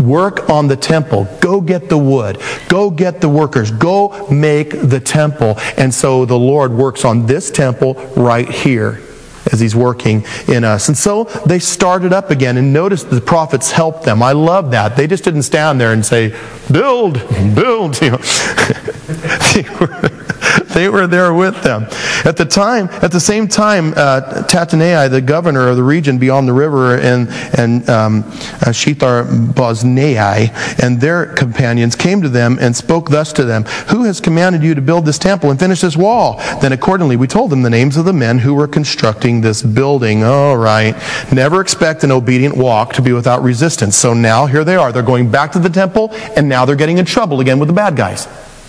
work on the temple. Go get the wood. Go get the workers. Go make the temple. And so the Lord works on this temple right here as He's working in us. And so they started up again, and notice the prophets helped them. I love that. They just didn't stand there and say, build, build. You know. they, were, they were there with them. At the time, at the same time, uh, Tattenai, the governor of the region beyond the river, and, and um, uh, Shethar-boznai and their companions came to them and spoke thus to them, who has commanded you to build this temple and finish this wall? Then accordingly we told them the names of the men who were constructing this building. All right. Never expect an obedient walk to be without resistance. So now here they are. They're going back to the temple, and now they're getting in trouble again with the bad guys.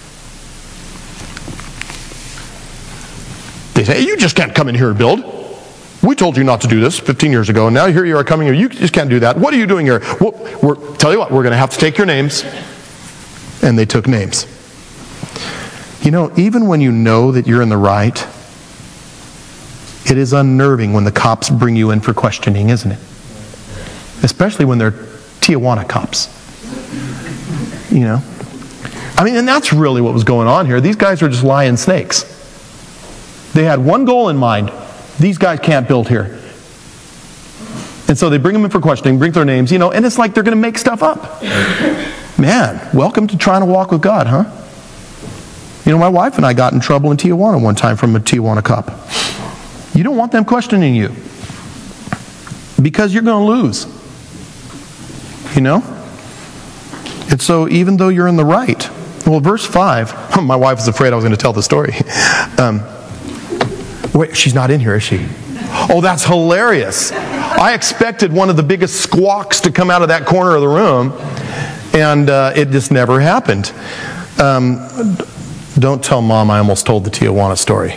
They say, you just can't come in here and build. We told you not to do this fifteen years ago, and now here you are coming here. You just can't do that. What are you doing here? Well, we're, tell you what, we're going to have to take your names. And they took names. You know, even when you know that you're in the right, it is unnerving when the cops bring you in for questioning, isn't it? Especially when they're Tijuana cops. You know? I mean, and that's really what was going on here. These guys were just lying snakes. They had one goal in mind. These guys can't build here. And so they bring them in for questioning, bring their names, you know, and it's like they're going to make stuff up. Man, welcome to trying to walk with God, huh? You know, my wife and I got in trouble in Tijuana one time from a Tijuana cop. You don't want them questioning you, because you're going to lose. You know? And so even though you're in the right, well, verse five, my wife was afraid I was going to tell the story. Um, wait, she's not in here, is she? Oh, that's hilarious. I expected one of the biggest squawks to come out of that corner of the room, and uh, it just never happened. Um, don't tell Mom I almost told the Tijuana story.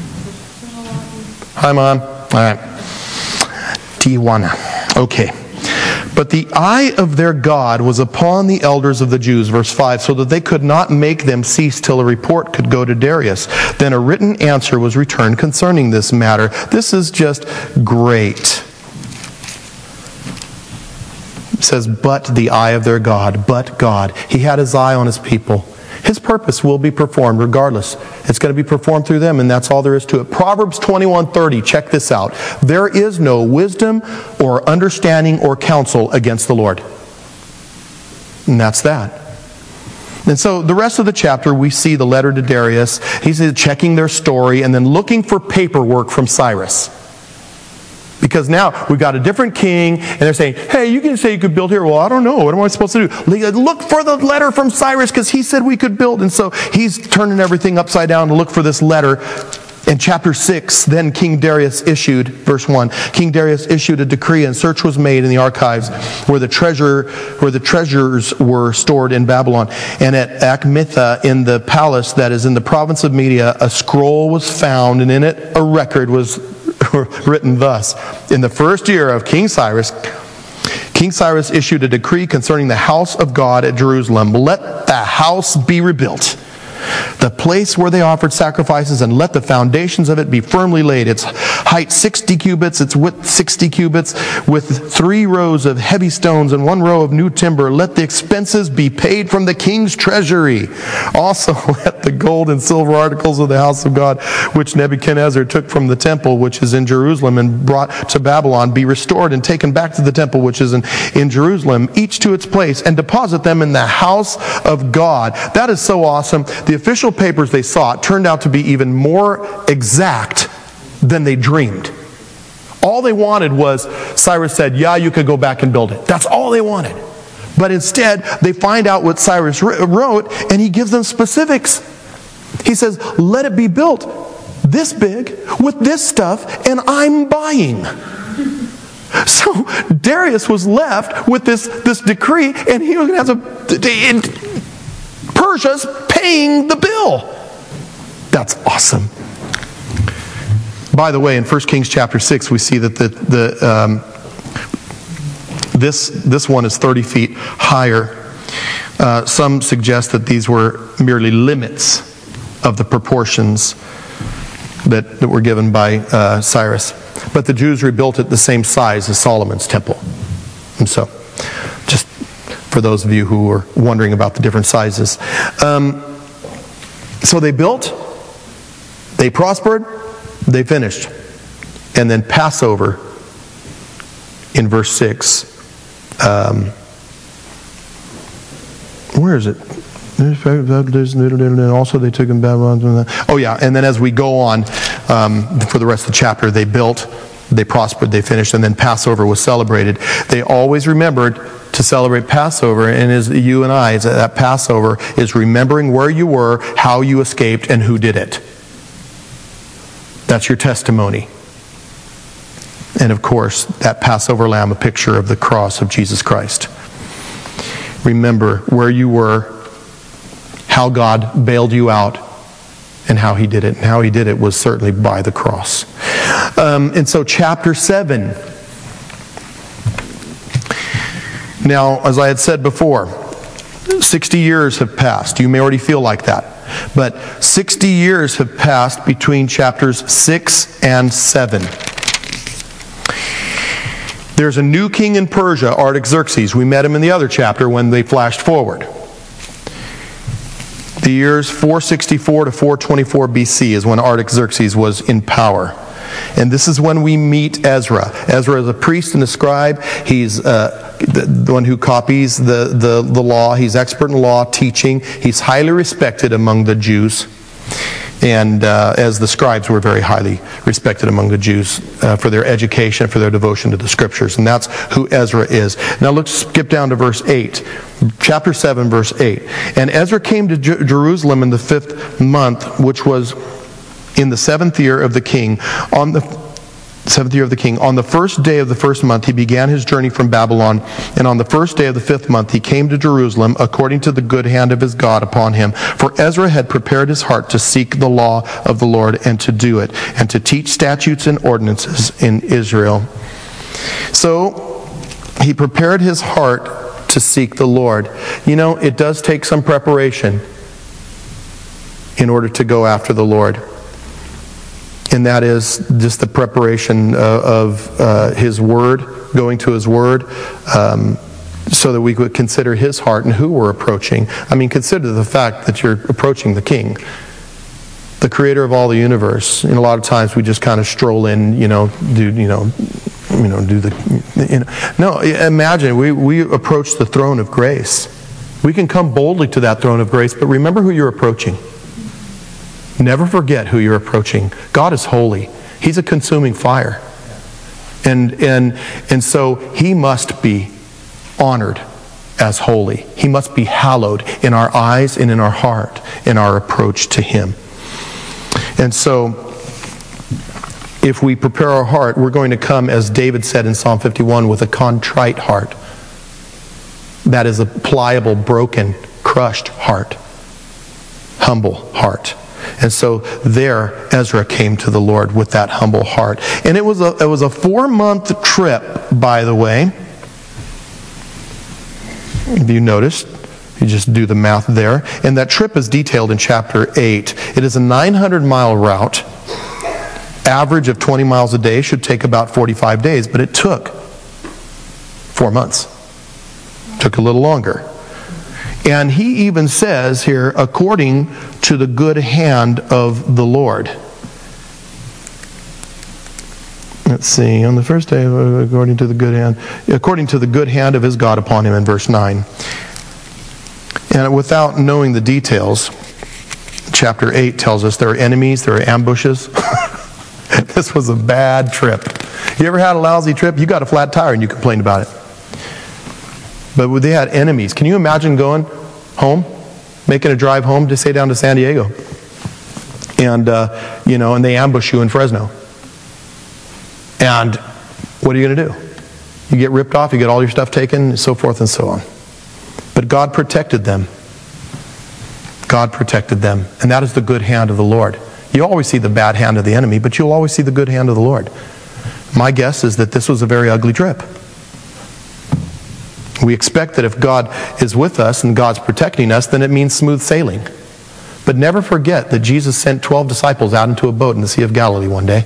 Hi, Mom. All right. Tijuana. Okay. But the eye of their God was upon the elders of the Jews, verse five, so that they could not make them cease till a report could go to Darius. Then a written answer was returned concerning this matter. This is just great. It says, but the eye of their God, but God. He had His eye on His people. His purpose will be performed regardless. It's going to be performed through them, and that's all there is to it. Proverbs twenty-one thirty, check this out. There is no wisdom or understanding or counsel against the Lord. And that's that. And so the rest of the chapter, we see the letter to Darius. He's checking their story and then looking for paperwork from Cyrus. Because now we've got a different king, and they're saying, hey, you can say you could build here. Well, I don't know. What am I supposed to do? Look for the letter from Cyrus, because he said we could build. And so he's turning everything upside down to look for this letter. In chapter six, then King Darius issued, verse one, King Darius issued a decree, and search was made in the archives where the treasure, where the treasures were stored in Babylon. And at Achmitha, in the palace that is in the province of Media, a scroll was found, and in it a record was written thus. In the first year of King Cyrus, King Cyrus issued a decree concerning the house of God at Jerusalem. Let the house be rebuilt, the place where they offered sacrifices, and let the foundations of it be firmly laid. Its height sixty cubits, its width sixty cubits, with three rows of heavy stones and one row of new timber. Let the expenses be paid from the king's treasury. Also let the gold and silver articles of the house of God, which Nebuchadnezzar took from the temple, which is in Jerusalem, and brought to Babylon, be restored and taken back to the temple, which is in, in Jerusalem, each to its place, and deposit them in the house of God. That is so awesome. The official papers they sought turned out to be even more exact than they dreamed. All they wanted was, Cyrus said, yeah, you could go back and build it. That's all they wanted. But instead, they find out what Cyrus wrote, and he gives them specifics. He says, let it be built this big with this stuff, and I'm buying. So Darius was left with this, this decree, and he was going to have to... Persia's paying the bill. That's awesome. By the way, in First Kings chapter six, we see that the, the um, this this one is thirty feet higher. Uh, some suggest that these were merely limits of the proportions that, that were given by uh, Cyrus. But the Jews rebuilt it the same size as Solomon's temple. And so, just for those of you who were wondering about the different sizes. Um, so they built, they prospered, they finished. And then Passover in verse six. Um, where is it? Also they took in Babylon. Oh yeah, and then as we go on um, for the rest of the chapter, they built, they prospered, they finished, and then Passover was celebrated. They always remembered to celebrate Passover, and as you and I, that Passover is remembering where you were, how you escaped, and who did it. That's your testimony. And of course, that Passover lamb, a picture of the cross of Jesus Christ. Remember where you were, how God bailed you out, and how He did it. And how He did it was certainly by the cross. Um, and so chapter seven. Now, as I had said before, sixty years have passed. You may already feel like that. But sixty years have passed between chapters six and seven. There's a new king in Persia, Artaxerxes. We met him in the other chapter when they flashed forward. The years four sixty-four to four twenty-four B C is when Artaxerxes was in power. And this is when we meet Ezra. Ezra is a priest and a scribe. He's uh, the, the one who copies the, the, the law. He's expert in law, teaching. He's highly respected among the Jews. And uh, as the scribes were very highly respected among the Jews uh, for their education, for their devotion to the Scriptures. And that's who Ezra is. Now let's skip down to verse eight. Chapter seven, verse eight. And Ezra came to Jer- Jerusalem in the fifth month, which was in the seventh year of the king. On the seventh year of the king. On the first day of the first month, he began his journey from Babylon. And on the first day of the fifth month, he came to Jerusalem according to the good hand of his God upon him. For Ezra had prepared his heart to seek the law of the Lord and to do it, and to teach statutes and ordinances in Israel. So he prepared his heart to seek the Lord. You know, it does take some preparation in order to go after the Lord. And that is just the preparation uh, of uh, His Word, going to His Word, um, so that we could consider His heart and who we're approaching. I mean, consider the fact that you're approaching the King, the Creator of all the universe. And a lot of times we just kind of stroll in, you know, do you know, you know, do the. You know. No, imagine we we approach the throne of grace. We can come boldly to that throne of grace, but remember who you're approaching. Never forget who you're approaching. God is holy. He's a consuming fire. And, and, and so He must be honored as holy. He must be hallowed in our eyes and in our heart in our approach to Him. And so if we prepare our heart, we're going to come, as David said in Psalm fifty-one, with a contrite heart. That is a pliable, broken, crushed heart. Humble heart. And so there, Ezra came to the Lord with that humble heart. And it was a, it was a four-month trip, by the way. If you noticed, you just do the math there. And that trip is detailed in chapter eight. It is a nine hundred mile route. Average of twenty miles a day, should take about forty-five days. But it took four months. Took a little longer. And he even says here, according to the good hand of the Lord. Let's see, on the first day, according to the good hand, according to the good hand of his God upon him in verse nine. And without knowing the details, chapter eight tells us there are enemies, there are ambushes. This was a bad trip. You ever had a lousy trip? You got a flat tire and you complained about it. But they had enemies. Can you imagine going home, making a drive home to say down to San Diego, and uh, you know, and they ambush you in Fresno? And what are you going to do? You get ripped off, you get all your stuff taken, and so forth and so on. But God protected them. God protected them, and that is the good hand of the Lord. You always see the bad hand of the enemy, but you'll always see the good hand of the Lord. My guess is that this was a very ugly trip. We expect that if God is with us and God's protecting us, then it means smooth sailing. But never forget that Jesus sent twelve disciples out into a boat in the Sea of Galilee one day.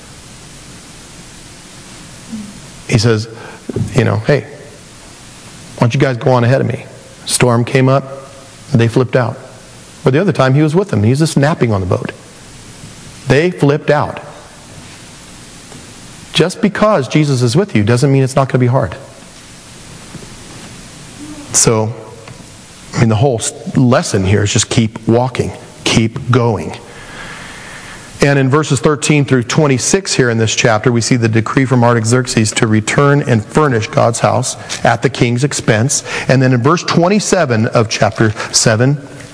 He says, you know, hey, Why don't you guys go on ahead of me? Storm came up, they flipped out. But the other time he was with them. He was just napping on the boat. They flipped out. Just because Jesus is with you doesn't mean it's not going to be hard. So, I mean, the whole lesson here is just keep walking, keep going. And in verses thirteen through twenty-six here in this chapter, we see the decree from Artaxerxes to return and furnish God's house at the king's expense. And then in verse twenty-seven of chapter seven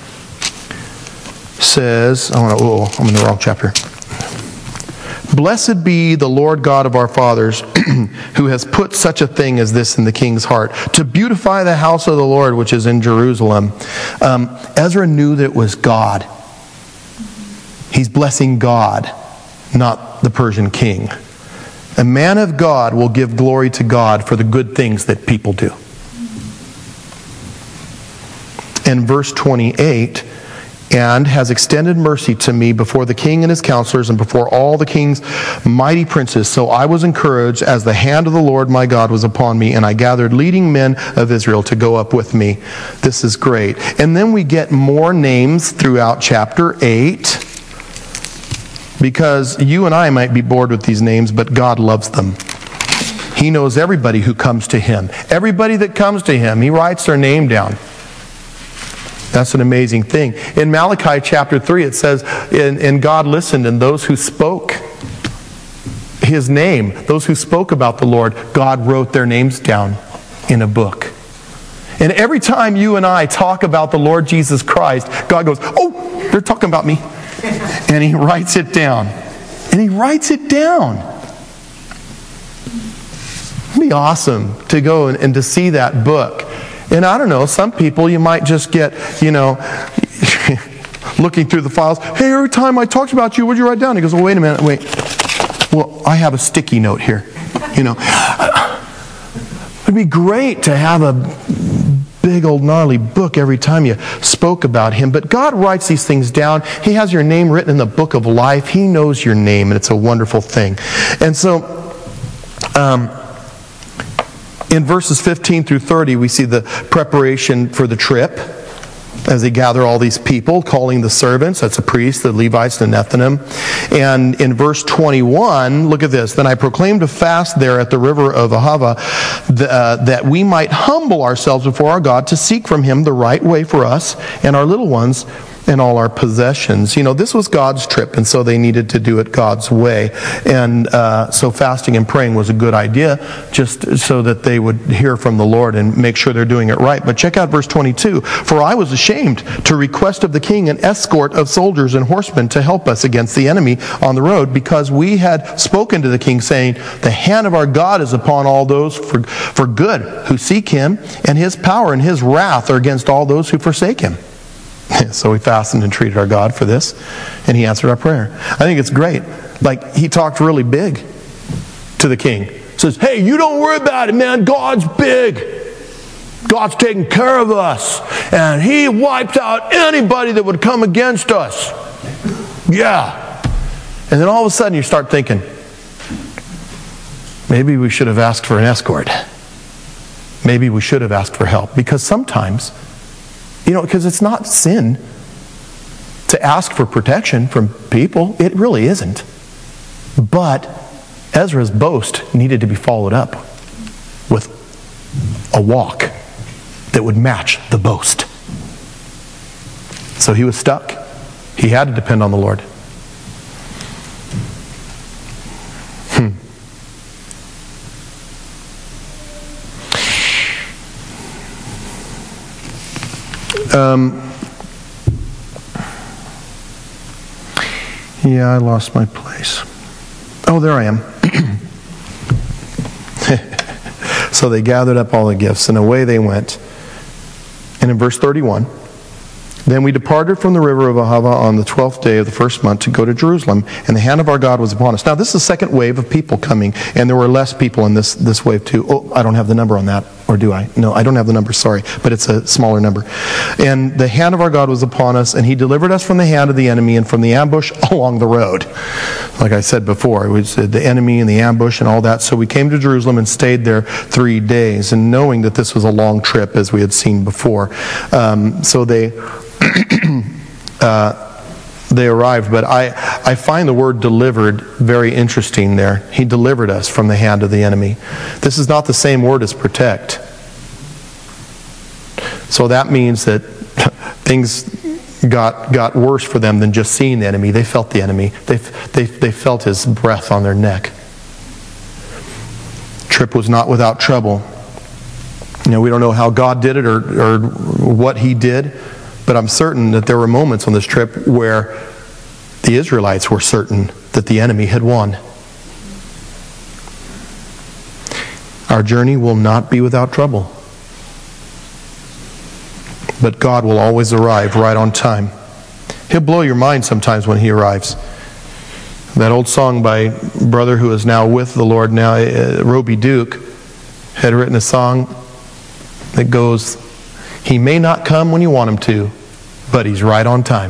says, oh, no, oh, I'm in the wrong chapter. Blessed be the Lord God of our fathers, who has put such a thing as this in the king's heart, to beautify the house of the Lord which is in Jerusalem. Um, Ezra knew that it was God. He's blessing God, not the Persian king. A man of God will give glory to God for the good things that people do. In verse twenty-eight, and has extended mercy to me before the king and his counselors and before all the king's mighty princes. So I was encouraged as the hand of the Lord my God was upon me, and I gathered leading men of Israel to go up with me. This is great. And then we get more names throughout chapter eight, because you and I might be bored with these names, but God loves them. He knows everybody who comes to Him. Everybody that comes to Him, He writes their name down. That's an amazing thing. In Malachi chapter three, it says, and, and God listened, and those who spoke His name, those who spoke about the Lord, God wrote their names down in a book. And every time you and I talk about the Lord Jesus Christ, God goes, oh, they're talking about me. And He writes it down. And He writes it down. It'd be awesome to go and, and to see that book. And I don't know, some people you might just get, you know, looking through the files. Hey, every time I talked about you, what'd you write down? He goes, well, wait a minute, wait. Well, I have a sticky note here. You know, it'd be great to have a big old gnarly book every time you spoke about Him. But God writes these things down. He has your name written in the book of life. He knows your name, and it's a wonderful thing. And so, um, in verses fifteen through thirty, we see the preparation for the trip as they gather all these people, calling the servants, that's the priests, the Levites, the Nethinim. And in verse twenty-one, look at this. Then I proclaimed a fast there at the river of Ahava, the, uh, that we might humble ourselves before our God to seek from Him the right way for us and our little ones and all our possessions. You know, this was God's trip, and so they needed to do it God's way. And uh, so fasting and praying was a good idea, just so that they would hear from the Lord and make sure they're doing it right. But check out verse twenty-two. For I was ashamed to request of the king an escort of soldiers and horsemen to help us against the enemy on the road, because we had spoken to the king, saying, the hand of our God is upon all those for, for good who seek Him, and His power and His wrath are against all those who forsake Him. So we fasted and entreated our God for this, and He answered our prayer. I think it's great. Like, He talked really big to the king. Says, hey, you don't worry about it, man. God's big. God's taking care of us. And He wipes out anybody that would come against us. Yeah. And then all of a sudden you start thinking, maybe we should have asked for an escort. Maybe we should have asked for help. Because sometimes, you know, because it's not sin to ask for protection from people. It really isn't. But Ezra's boast needed to be followed up with a walk that would match the boast. So he was stuck. He had to depend on the Lord. Hmm. Um, yeah, I lost my place. Oh, there I am. So they gathered up all the gifts, and away they went. And in verse thirty-one, then we departed from the river of Ahava on the twelfth day of the first month to go to Jerusalem, and the hand of our God was upon us. Now, this is the second wave of people coming, and there were less people in this, this wave too. Oh, I don't have the number on that. Or do I? No, I don't have the number, sorry. But it's a smaller number. And the hand of our God was upon us, and he delivered us from the hand of the enemy and from the ambush along the road. Like I said before, it was the enemy and the ambush and all that. So we came to Jerusalem and stayed there three days. And knowing that this was a long trip, as we had seen before. Um, so they... uh, They arrived, but I, I find the word delivered very interesting there. He delivered us from the hand of the enemy. This is not the same word as protect. So that means that things got got worse for them than just seeing the enemy. They felt the enemy. They, they, they felt his breath on their neck. Trip was not without trouble. You know, we don't know how God did it or, or what he did. But I'm certain that there were moments on this trip where the Israelites were certain that the enemy had won. Our journey will not be without trouble. But God will always arrive right on time. He'll blow your mind sometimes when he arrives. That old song by a brother who is now with the Lord now, uh, Roby Duke, had written a song that goes, he may not come when you want him to, but he's right on time.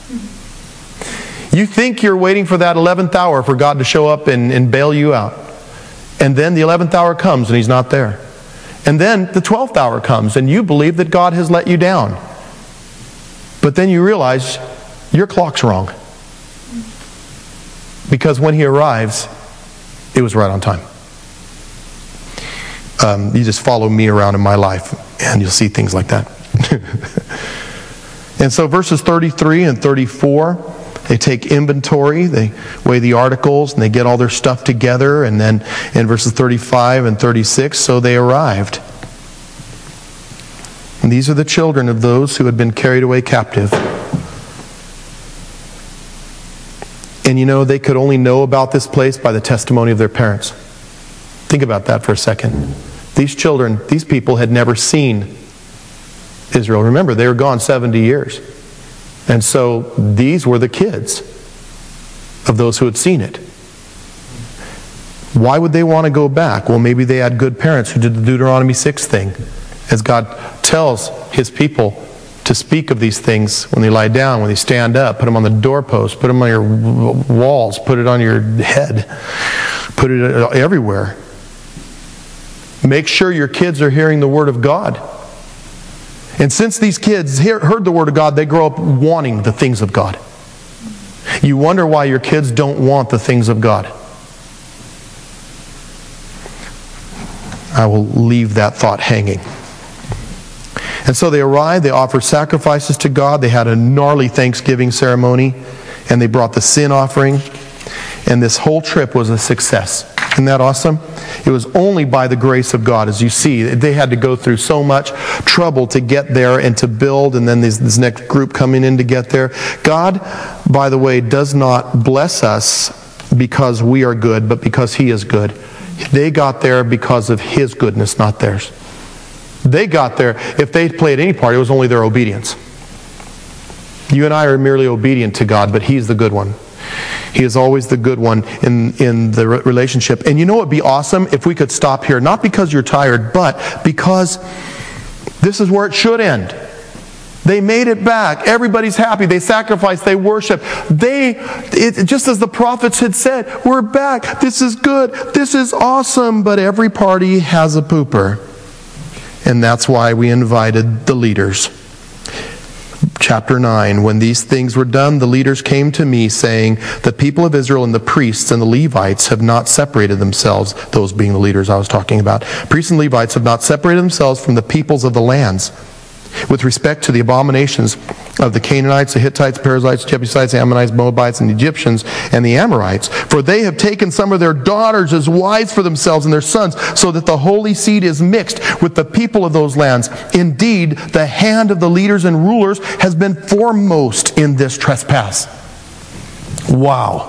You think you're waiting for that eleventh hour for God to show up and, and bail you out. And then the eleventh hour comes and he's not there. And then the twelfth hour comes and you believe that God has let you down. But then you realize your clock's wrong. Because when he arrives, it was right on time. Um, you just follow me around in my life and you'll see things like that. And so verses thirty-three and thirty-four, they take inventory, they weigh the articles, and they get all their stuff together. And then in verses thirty-five and thirty-six, so they arrived. And these are the children of those who had been carried away captive. And you know, they could only know about this place by the testimony of their parents. Think about that for a second. These children, these people had never seen Israel. Remember, they were gone seventy years. And so these were the kids of those who had seen it. Why would they want to go back? Well, maybe they had good parents who did the Deuteronomy six thing. As God tells his people to speak of these things when they lie down, when they stand up, put them on the doorpost, put them on your walls, put it on your head, put it everywhere. Make sure your kids are hearing the Word of God. And since these kids hear, heard the Word of God, they grow up wanting the things of God. You wonder why your kids don't want the things of God. I will leave that thought hanging. And so they arrived, they offered sacrifices to God, they had a gnarly Thanksgiving ceremony, and they brought the sin offering, and this whole trip was a success. Isn't that awesome? It was only by the grace of God. As you see, they had to go through so much trouble to get there and to build, and then this, this next group coming in to get there. God, by the way, does not bless us because we are good, but because He is good. They got there because of His goodness, not theirs. They got there, if they played any part, it was only their obedience. You and I are merely obedient to God, but He's the good one. He is always the good one in, in the relationship. And you know what would be awesome if we could stop here? Not because you're tired, but because this is where it should end. They made it back. Everybody's happy. They sacrificed. They worship. They, it, just as the prophets had said, we're back. This is good. This is awesome. But every party has a pooper. And that's why we invited the leaders. Chapter nine, when these things were done, the leaders came to me, saying, the people of Israel and the priests and the Levites have not separated themselves, those being the leaders I was talking about. Priests and Levites have not separated themselves from the peoples of the lands, with respect to the abominations of the Canaanites, the Hittites, Perizzites, Jebusites, Ammonites, Moabites, and Egyptians, and the Amorites. For they have taken some of their daughters as wives for themselves and their sons, so that the holy seed is mixed with the people of those lands. Indeed, the hand of the leaders and rulers has been foremost in this trespass. Wow.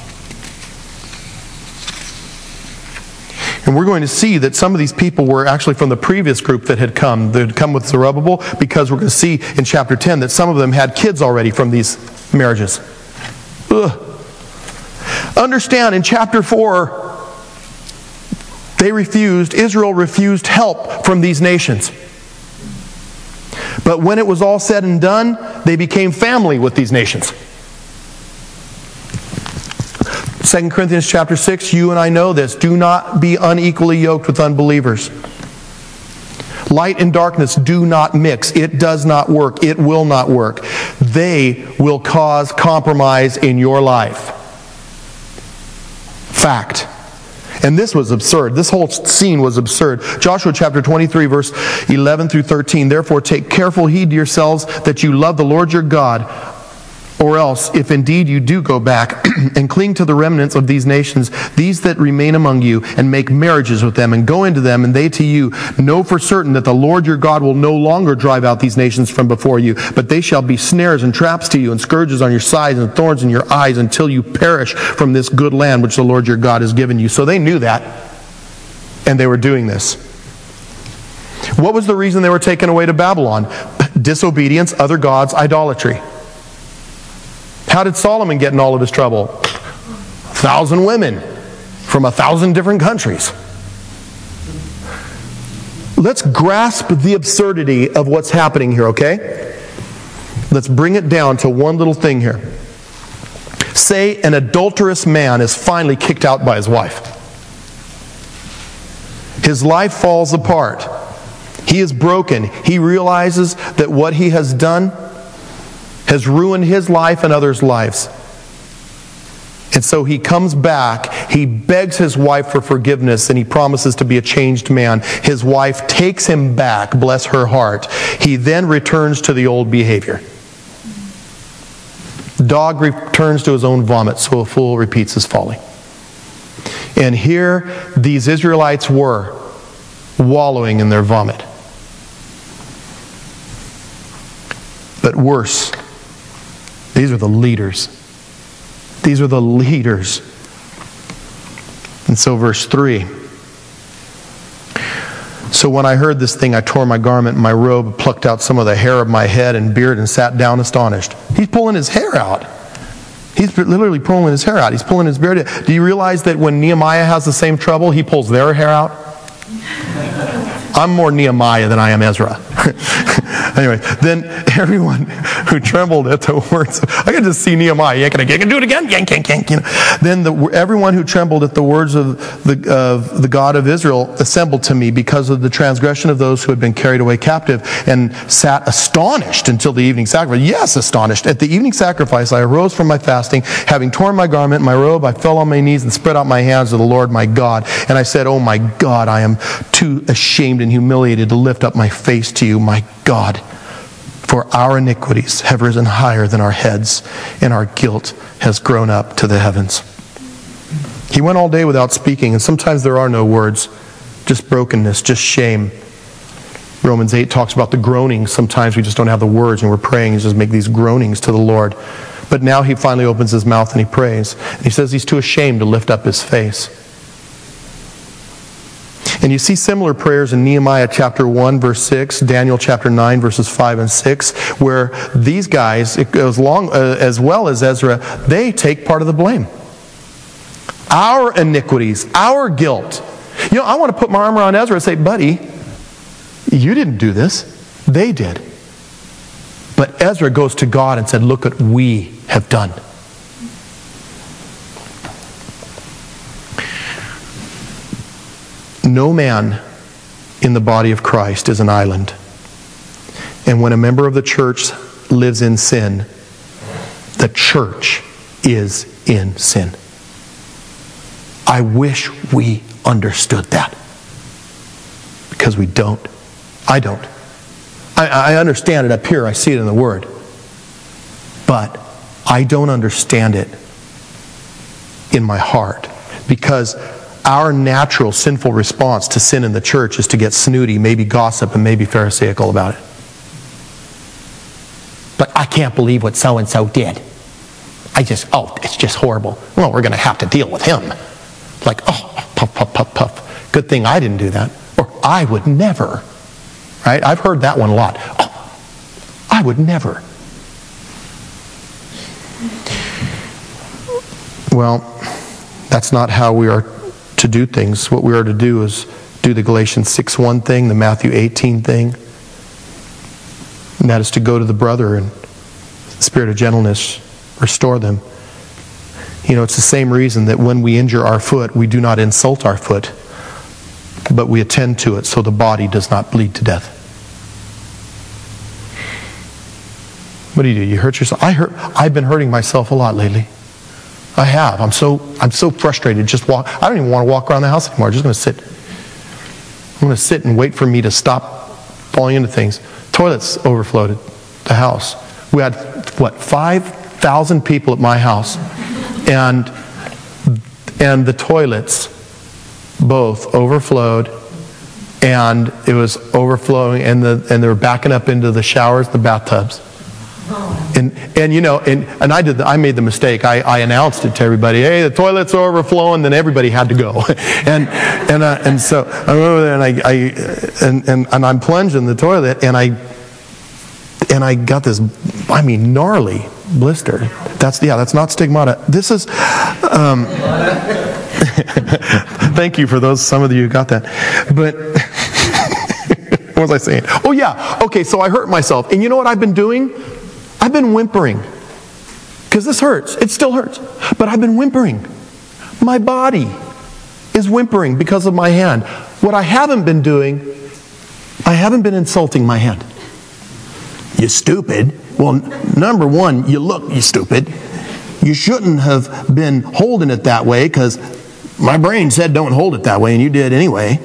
And we're going to see that some of these people were actually from the previous group that had come. They had come with Zerubbabel, because we're going to see in chapter ten that some of them had kids already from these marriages. Ugh. Understand, in chapter four, They refused, Israel refused help from these nations. But when it was all said and done, they became family with these nations. Second Corinthians chapter six, you and I know this. Do not be unequally yoked with unbelievers. Light and darkness do not mix. It does not work. It will not work. They will cause compromise in your life. Fact. And this was absurd. This whole scene was absurd. Joshua chapter twenty-three, verse eleven through thirteen. Therefore take careful heed to yourselves that you love the Lord your God. Or else, if indeed you do go back and cling to the remnants of these nations, these that remain among you, and make marriages with them, and go into them, and they to you, know for certain that the Lord your God will no longer drive out these nations from before you, but they shall be snares and traps to you, and scourges on your sides, and thorns in your eyes, until you perish from this good land which the Lord your God has given you. So they knew that, and they were doing this. What was the reason they were taken away to Babylon? Disobedience, other gods, idolatry. How did Solomon get in all of his trouble? A thousand women from a thousand different countries. Let's grasp the absurdity of what's happening here, okay? Let's bring it down to one little thing here. Say an adulterous man is finally kicked out by his wife. His life falls apart. He is broken. He realizes that what he has done has ruined his life and others' lives. And so he comes back, he begs his wife for forgiveness, and he promises to be a changed man. His wife takes him back, bless her heart. He then returns to the old behavior. Dog returns to his own vomit, so a fool repeats his folly. And here these Israelites were, wallowing in their vomit. But worse, these are the leaders. These are the leaders. And so verse three. So when I heard this thing, I tore my garment and my robe, plucked out some of the hair of my head and beard, and sat down astonished. He's pulling his hair out. He's literally pulling his hair out. He's pulling his beard out. Do you realize that when Nehemiah has the same trouble, he pulls their hair out? I'm more Nehemiah than I am Ezra. Anyway, then everyone who trembled at the words, I can just see Nehemiah, yank it again, do it again, yank, yank, yank. You know. Then the, everyone who trembled at the words of the, of the God of Israel assembled to me because of the transgression of those who had been carried away captive, and sat astonished until the evening sacrifice. Yes, astonished. At the evening sacrifice, I arose from my fasting, having torn my garment and my robe, I fell on my knees and spread out my hands to the Lord my God. And I said, oh my God, I am too ashamed and humiliated to lift up my face to you, my God. For our iniquities have risen higher than our heads, and our guilt has grown up to the heavens. He went all day without speaking, and sometimes there are no words, just brokenness, just shame. Romans eight talks about the groanings. Sometimes we just don't have the words, and we're praying and just make these groanings to the Lord. But now he finally opens his mouth and he prays. And he says he's too ashamed to lift up his face. And you see similar prayers in Nehemiah chapter one, verse six, Daniel chapter nine, verses five and six, where these guys, as, long, uh, as well as Ezra, they take part of the blame. Our iniquities, our guilt. You know, I want to put my arm around Ezra and say, buddy, you didn't do this. They did. But Ezra goes to God and said, look what we have done. No man in the body of Christ is an island. And when a member of the church lives in sin, the church is in sin. I wish we understood that. Because we don't. I don't. I, I understand it up here. I see it in the Word. But I don't understand it in my heart. Because our natural sinful response to sin in the church is to get snooty, maybe gossip, and maybe pharisaical about it. But I can't believe what so-and-so did. I just, oh, it's just horrible. Well, we're going to have to deal with him. Like, oh, puff, puff, puff, puff. Good thing I didn't do that. Or I would never. Right? I've heard that one a lot. Oh, I would never. Well, that's not how we are to do things. What we are to do is do the Galatians six one thing, the Matthew eighteen thing. And that is to go to the brother and spirit of gentleness, restore them. You know, it's the same reason that when we injure our foot, we do not insult our foot, but we attend to it so the body does not bleed to death. What do you do? You hurt yourself? I hurt. I've been hurting myself a lot lately. I have. I'm so I'm so frustrated. Just walk. I don't even want to walk around the house anymore. I'm just going to sit. I'm going to sit and wait for me to stop falling into things. Toilets overflowed at the house. We had, what, five thousand people at my house. And, and the toilets both overflowed. And it was overflowing. And, the, and they were backing up into the showers, the bathtubs. And, and you know, and, and I did. The, I made the mistake. I, I announced it to everybody. Hey, the toilets are overflowing. Then everybody had to go. and and uh, and so I remember there, and I, I and, and and I'm plunged in the toilet, and I and I got this. I mean, gnarly blister. That's yeah. That's not stigmata. This is. Um, thank you for those. Some of you got that, but. What was I saying? Oh yeah. Okay. So I hurt myself, and you know what I've been doing? I've been whimpering. Because this hurts. It still hurts. But I've been whimpering. My body is whimpering because of my hand. What I haven't been doing, I haven't been insulting my hand. You stupid. Well, number one, you look, you stupid. You shouldn't have been holding it that way because my brain said don't hold it that way, and you did anyway.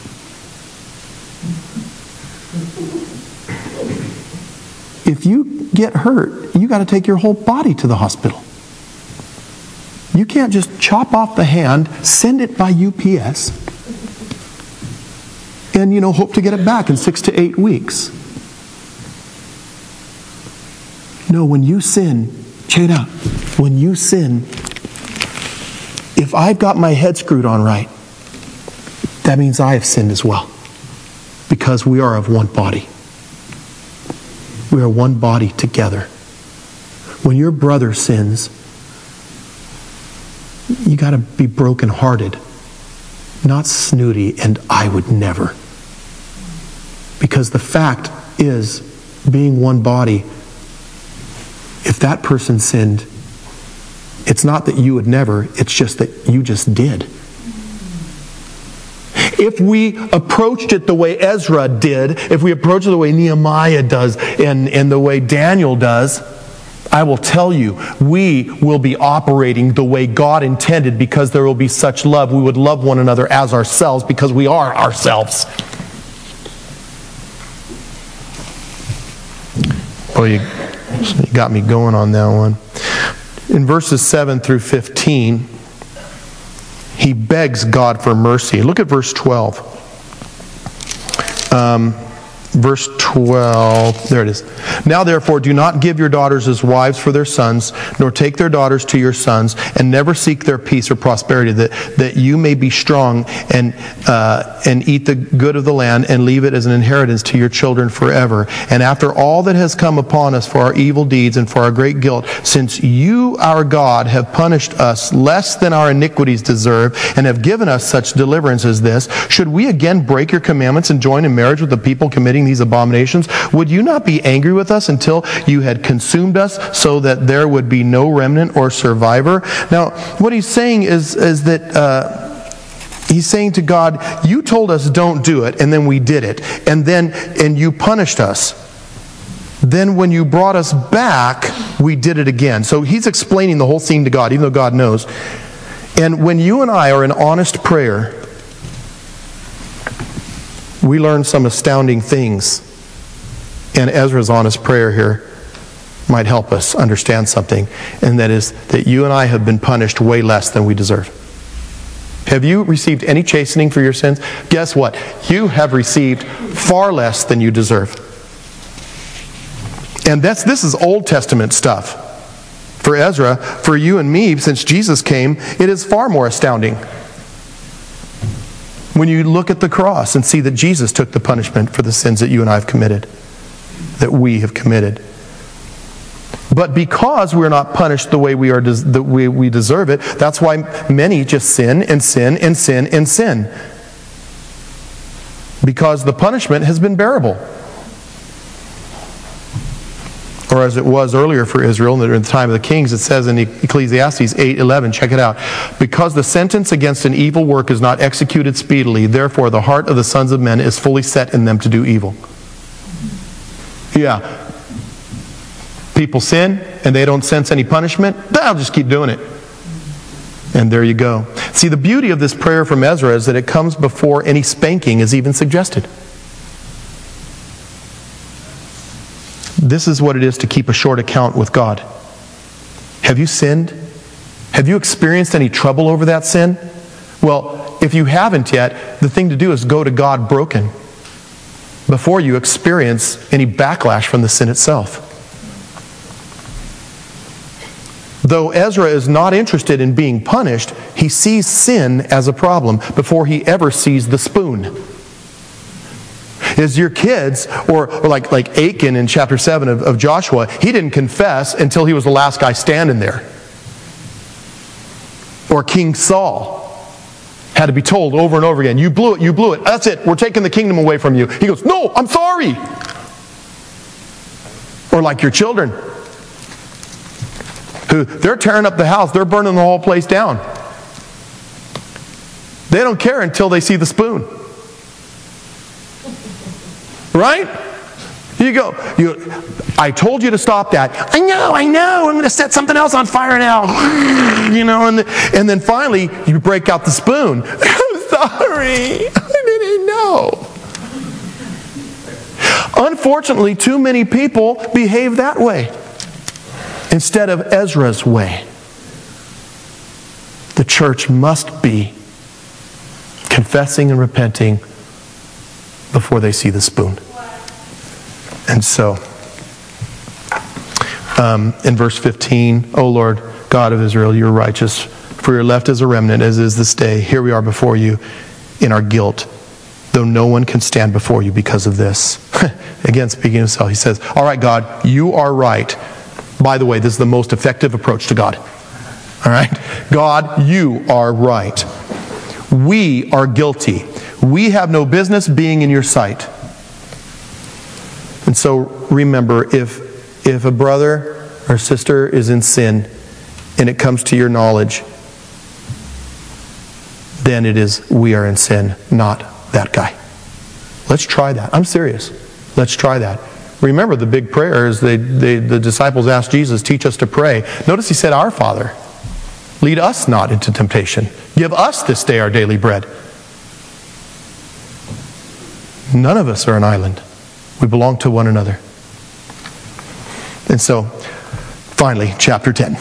If you get hurt, you got to take your whole body to the hospital. You can't just chop off the hand, send it by U P S, and, you know, hope to get it back in six to eight weeks. No, when you sin, check it out. When you sin, if I've got my head screwed on right, that means I have sinned as well. Because we are of one body. We are one body together. When your brother sins, you got to be brokenhearted, not snooty, and I would never. Because the fact is, being one body, if that person sinned, it's not that you would never, it's just that you just did. If we approached it the way Ezra did, if we approach it the way Nehemiah does, and, and the way Daniel does, I will tell you, we will be operating the way God intended because there will be such love. We would love one another as ourselves because we are ourselves. Boy, you, you got me going on that one. In verses seven through fifteen, he begs God for mercy. Look at verse twelve. Um, verse twelve, there it is. Now therefore do not give your daughters as wives for their sons, nor take their daughters to your sons, and never seek their peace or prosperity, that, that you may be strong and uh, and eat the good of the land, and leave it as an inheritance to your children forever. And after all that has come upon us for our evil deeds and for our great guilt, since you, our God, have punished us less than our iniquities deserve, and have given us such deliverance as this, should we again break your commandments and join in marriage with the people committing these abominations? Would you not be angry with us until you had consumed us, so that there would be no remnant or survivor? Now, what he's saying is, is that uh, he's saying to God, you told us don't do it, and then we did it, and then and you punished us. Then when you brought us back, we did it again. So he's explaining the whole scene to God, even though God knows. And when you and I are in honest prayer, we learn some astounding things. And Ezra's honest prayer here might help us understand something. And that is that you and I have been punished way less than we deserve. Have you received any chastening for your sins? Guess what? You have received far less than you deserve. And that's this is Old Testament stuff. For Ezra, for you and me, since Jesus came, it is far more astounding. When you look at the cross and see that Jesus took the punishment for the sins that you and I have committed, that we have committed. But because we're not punished the way we are des- the way we deserve it, that's why many just sin and sin and sin and sin. Because the punishment has been bearable. Or as it was earlier for Israel in the time of the kings, it says in Ecclesiastes eight eleven, check it out. Because the sentence against an evil work is not executed speedily, therefore the heart of the sons of men is fully set in them to do evil. Yeah. People sin and they don't sense any punishment, they'll just keep doing it. And there you go. See, the beauty of this prayer from Ezra is that it comes before any spanking is even suggested. This is what it is to keep a short account with God. Have you sinned? Have you experienced any trouble over that sin? Well, if you haven't yet, the thing to do is go to God broken before you experience any backlash from the sin itself. Though Ezra is not interested in being punished, he sees sin as a problem before he ever sees the spoon. Is your kids, or, or like, like Achan in chapter seven of, of Joshua, he didn't confess until he was the last guy standing there. Or King Saul had to be told over and over again, you blew it, you blew it, that's it, we're taking the kingdom away from you. He goes, no, I'm sorry. Or like your children, who they're tearing up the house, they're burning the whole place down. They don't care until they see the spoon. Right? You go, you, I told you to stop that. I know, I know, I'm going to set something else on fire now. You know, and, and then finally, you break out the spoon. I'm sorry, I didn't know. Unfortunately, too many people behave that way instead of Ezra's way. The church must be confessing and repenting before they see the spoon. And so, um, in verse fifteen, O Lord God of Israel, you are righteous, for your left is a remnant, as is this day. Here we are before you in our guilt, though no one can stand before you because of this. Again, speaking of himself, he says, all right, God, you are right. By the way, this is the most effective approach to God. All right? God, you are right. We are guilty. We have no business being in your sight. And so remember, if if a brother or sister is in sin and it comes to your knowledge, then it is we are in sin, not that guy. Let's try that. I'm serious. Let's try that. Remember the big prayers they, they, the disciples asked Jesus, teach us to pray. Notice he said, our Father, lead us not into temptation. Give us this day our daily bread. None of us are an island. We belong to one another. And so, finally, chapter ten.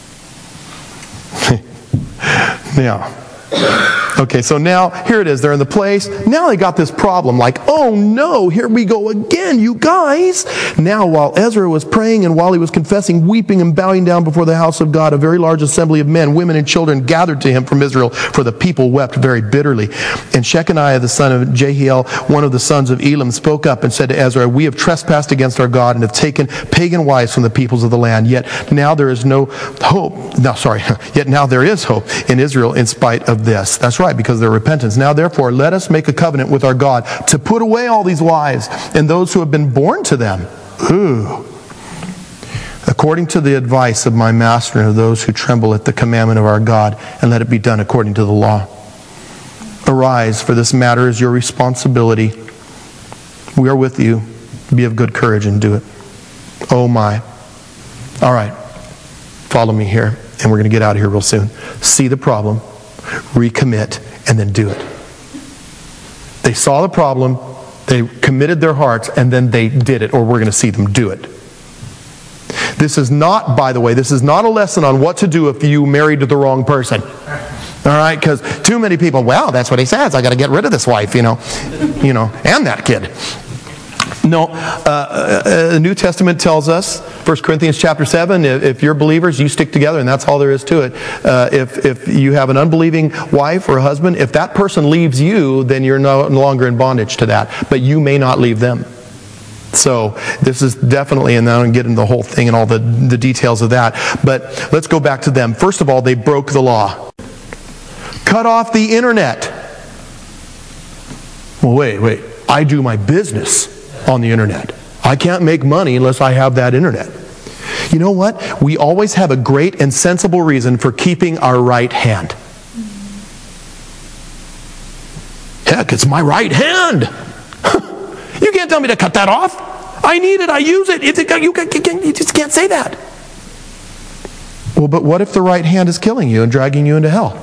Now, okay, so now, here it is. They're in the place. Now they got this problem. Like, oh no, here we go again, you guys. Now, while Ezra was praying and while he was confessing, weeping and bowing down before the house of God, a very large assembly of men, women, and children gathered to him from Israel, for the people wept very bitterly. And Shechaniah, the son of Jehiel, one of the sons of Elam, spoke up and said to Ezra, we have trespassed against our God and have taken pagan wives from the peoples of the land. Yet now there is no hope. No, sorry. Yet now there is hope in Israel in spite of this. That's right, because of their repentance. Now therefore, let us make a covenant with our God to put away all these wives and those who have been born to them. Ooh. According to the advice of my master and of those who tremble at the commandment of our God, and let it be done according to the law. Arise, for this matter is your responsibility. We are with you. Be of good courage and do it. Oh my. All right. Follow me here, and we're going to get out of here real soon. See the problem, recommit, and then do it. They saw the problem, they committed their hearts, and then they did it, or we're going to see them do it. This is not, by the way, this is not a lesson on what to do if you married the wrong person. All right, because too many people, well, that's what he says, I got to get rid of this wife, you know, you know, and that kid. No, uh, uh, the New Testament tells us, First Corinthians chapter seven, if, if you're believers, you stick together, and that's all there is to it. Uh, if, if you have an unbelieving wife or husband, if that person leaves you, then you're no longer in bondage to that. But you may not leave them. So this is definitely, and I don't get into the whole thing and all the, the details of that, but let's go back to them. First of all, they broke the law. Cut off the internet. Well, wait, wait. I do my business on the internet. I can't make money unless I have that internet. You know what? We always have a great and sensible reason for keeping our right hand. Heck, it's my right hand. You can't tell me to cut that off. I need it. I use it. It's, you, you just can't say that. Well, but what if the right hand is killing you and dragging you into hell?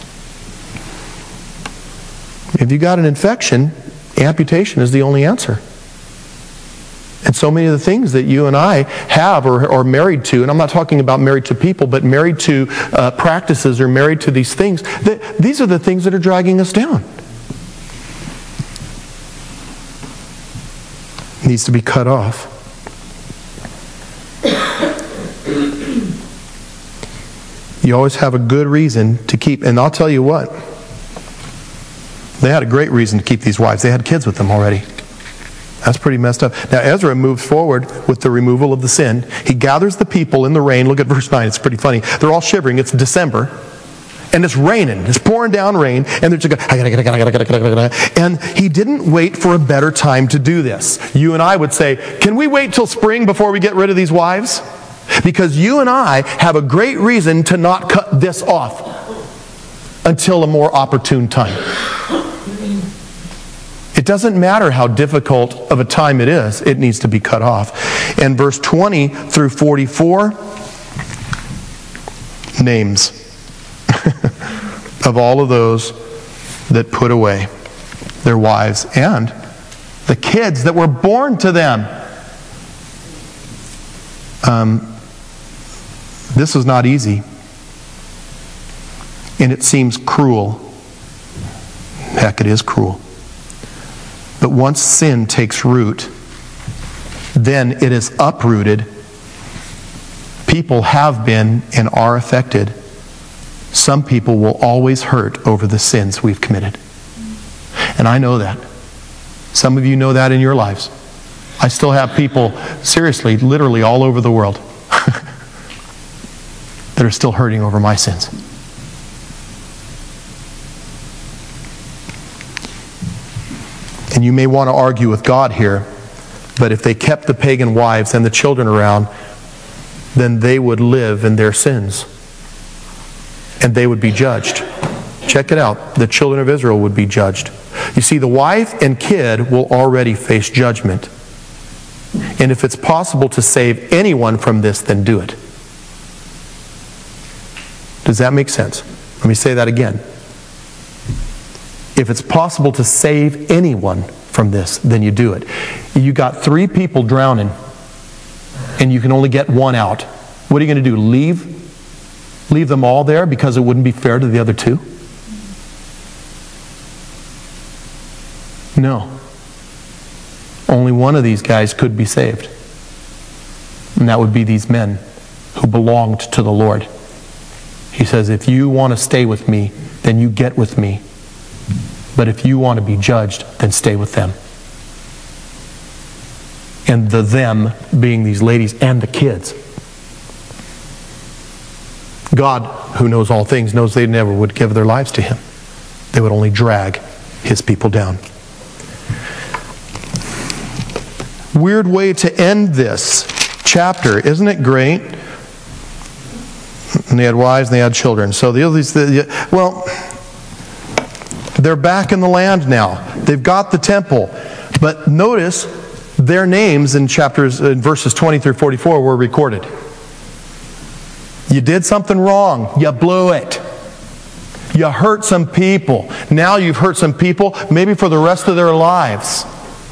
If you got an infection, amputation is the only answer. And so many of the things that you and I have or are married to, and I'm not talking about married to people, but married to uh, practices or married to these things, that these are the things that are dragging us down. It needs to be cut off. You always have a good reason to keep, and I'll tell you what, they had a great reason to keep these wives. They had kids with them already. That's pretty messed up. Now Ezra moves forward with the removal of the sin. He gathers the people in the rain. Look at verse nine. It's pretty funny. They're all shivering. It's December. And it's raining. It's pouring down rain. And they're just going, I gotta, gotta, gotta, gotta, gotta, gotta. And he didn't wait for a better time to do this. You and I would say, can we wait till spring before we get rid of these wives? Because you and I have a great reason to not cut this off until a more opportune time. It doesn't matter how difficult of a time it is, it needs to be cut off. And verse twenty through forty-four, names of all of those that put away their wives and the kids that were born to them. Um, this is not easy. And it seems cruel. Heck, it is cruel. But once sin takes root, then it is uprooted. People have been and are affected. Some people will always hurt over the sins we've committed. And I know that. Some of you know that in your lives. I still have people, seriously, literally all over the world, that are still hurting over my sins. And you may want to argue with God here, but if they kept the pagan wives and the children around, then they would live in their sins. And they would be judged. Check it out. The children of Israel would be judged. You see, the wife and kid will already face judgment. And if it's possible to save anyone from this, then do it. Does that make sense? Let me say that again. If it's possible to save anyone from this, then you do it. You got three people drowning, and you can only get one out. What are you going to do? Leave? Leave them all there because it wouldn't be fair to the other two? No. Only one of these guys could be saved. And that would be these men who belonged to the Lord. He says, if you want to stay with me, then you get with me. But if you want to be judged, then stay with them. And the them being these ladies and the kids. God, who knows all things, knows they never would give their lives to Him. They would only drag His people down. Weird way to end this chapter. Isn't it great? And they had wives and they had children. So the others, well, they're back in the land now. They've got the temple. But notice their names in chapters, in verses twenty through forty-four were recorded. You did something wrong. You blew it. You hurt some people. Now you've hurt some people, maybe for the rest of their lives.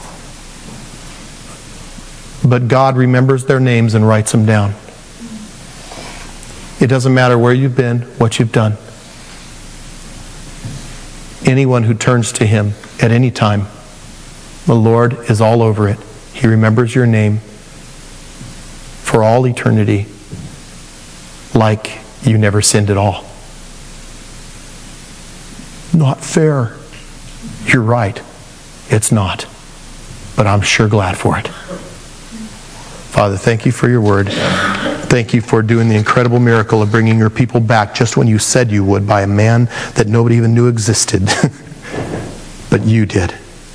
But God remembers their names and writes them down. It doesn't matter where you've been, what you've done. Anyone who turns to Him at any time, the Lord is all over it. He remembers your name for all eternity, like you never sinned at all. Not fair. You're right. It's not. But I'm sure glad for it. Father, thank you for your word. Thank you for doing the incredible miracle of bringing your people back just when you said you would by a man that nobody even knew existed. But you did.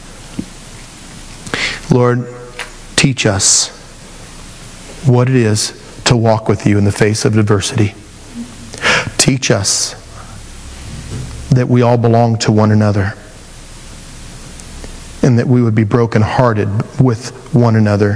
Lord, teach us what it is to walk with you in the face of adversity. Teach us that we all belong to one another and that we would be brokenhearted with one another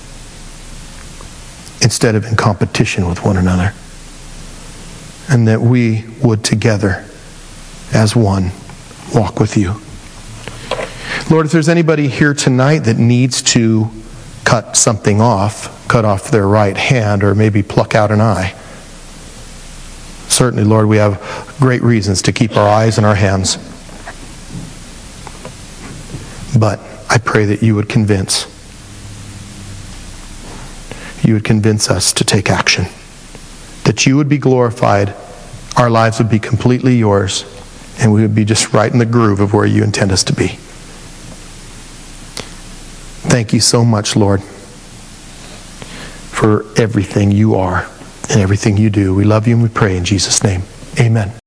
instead of in competition with one another. And that we would together, as one, walk with you. Lord, if there's anybody here tonight that needs to cut something off, cut off their right hand, or maybe pluck out an eye, certainly, Lord, we have great reasons to keep our eyes and our hands. But I pray that you would convince you would convince us to take action. That you would be glorified, our lives would be completely yours, and we would be just right in the groove of where you intend us to be. Thank you so much, Lord, for everything you are and everything you do. We love you and we pray in Jesus' name. Amen.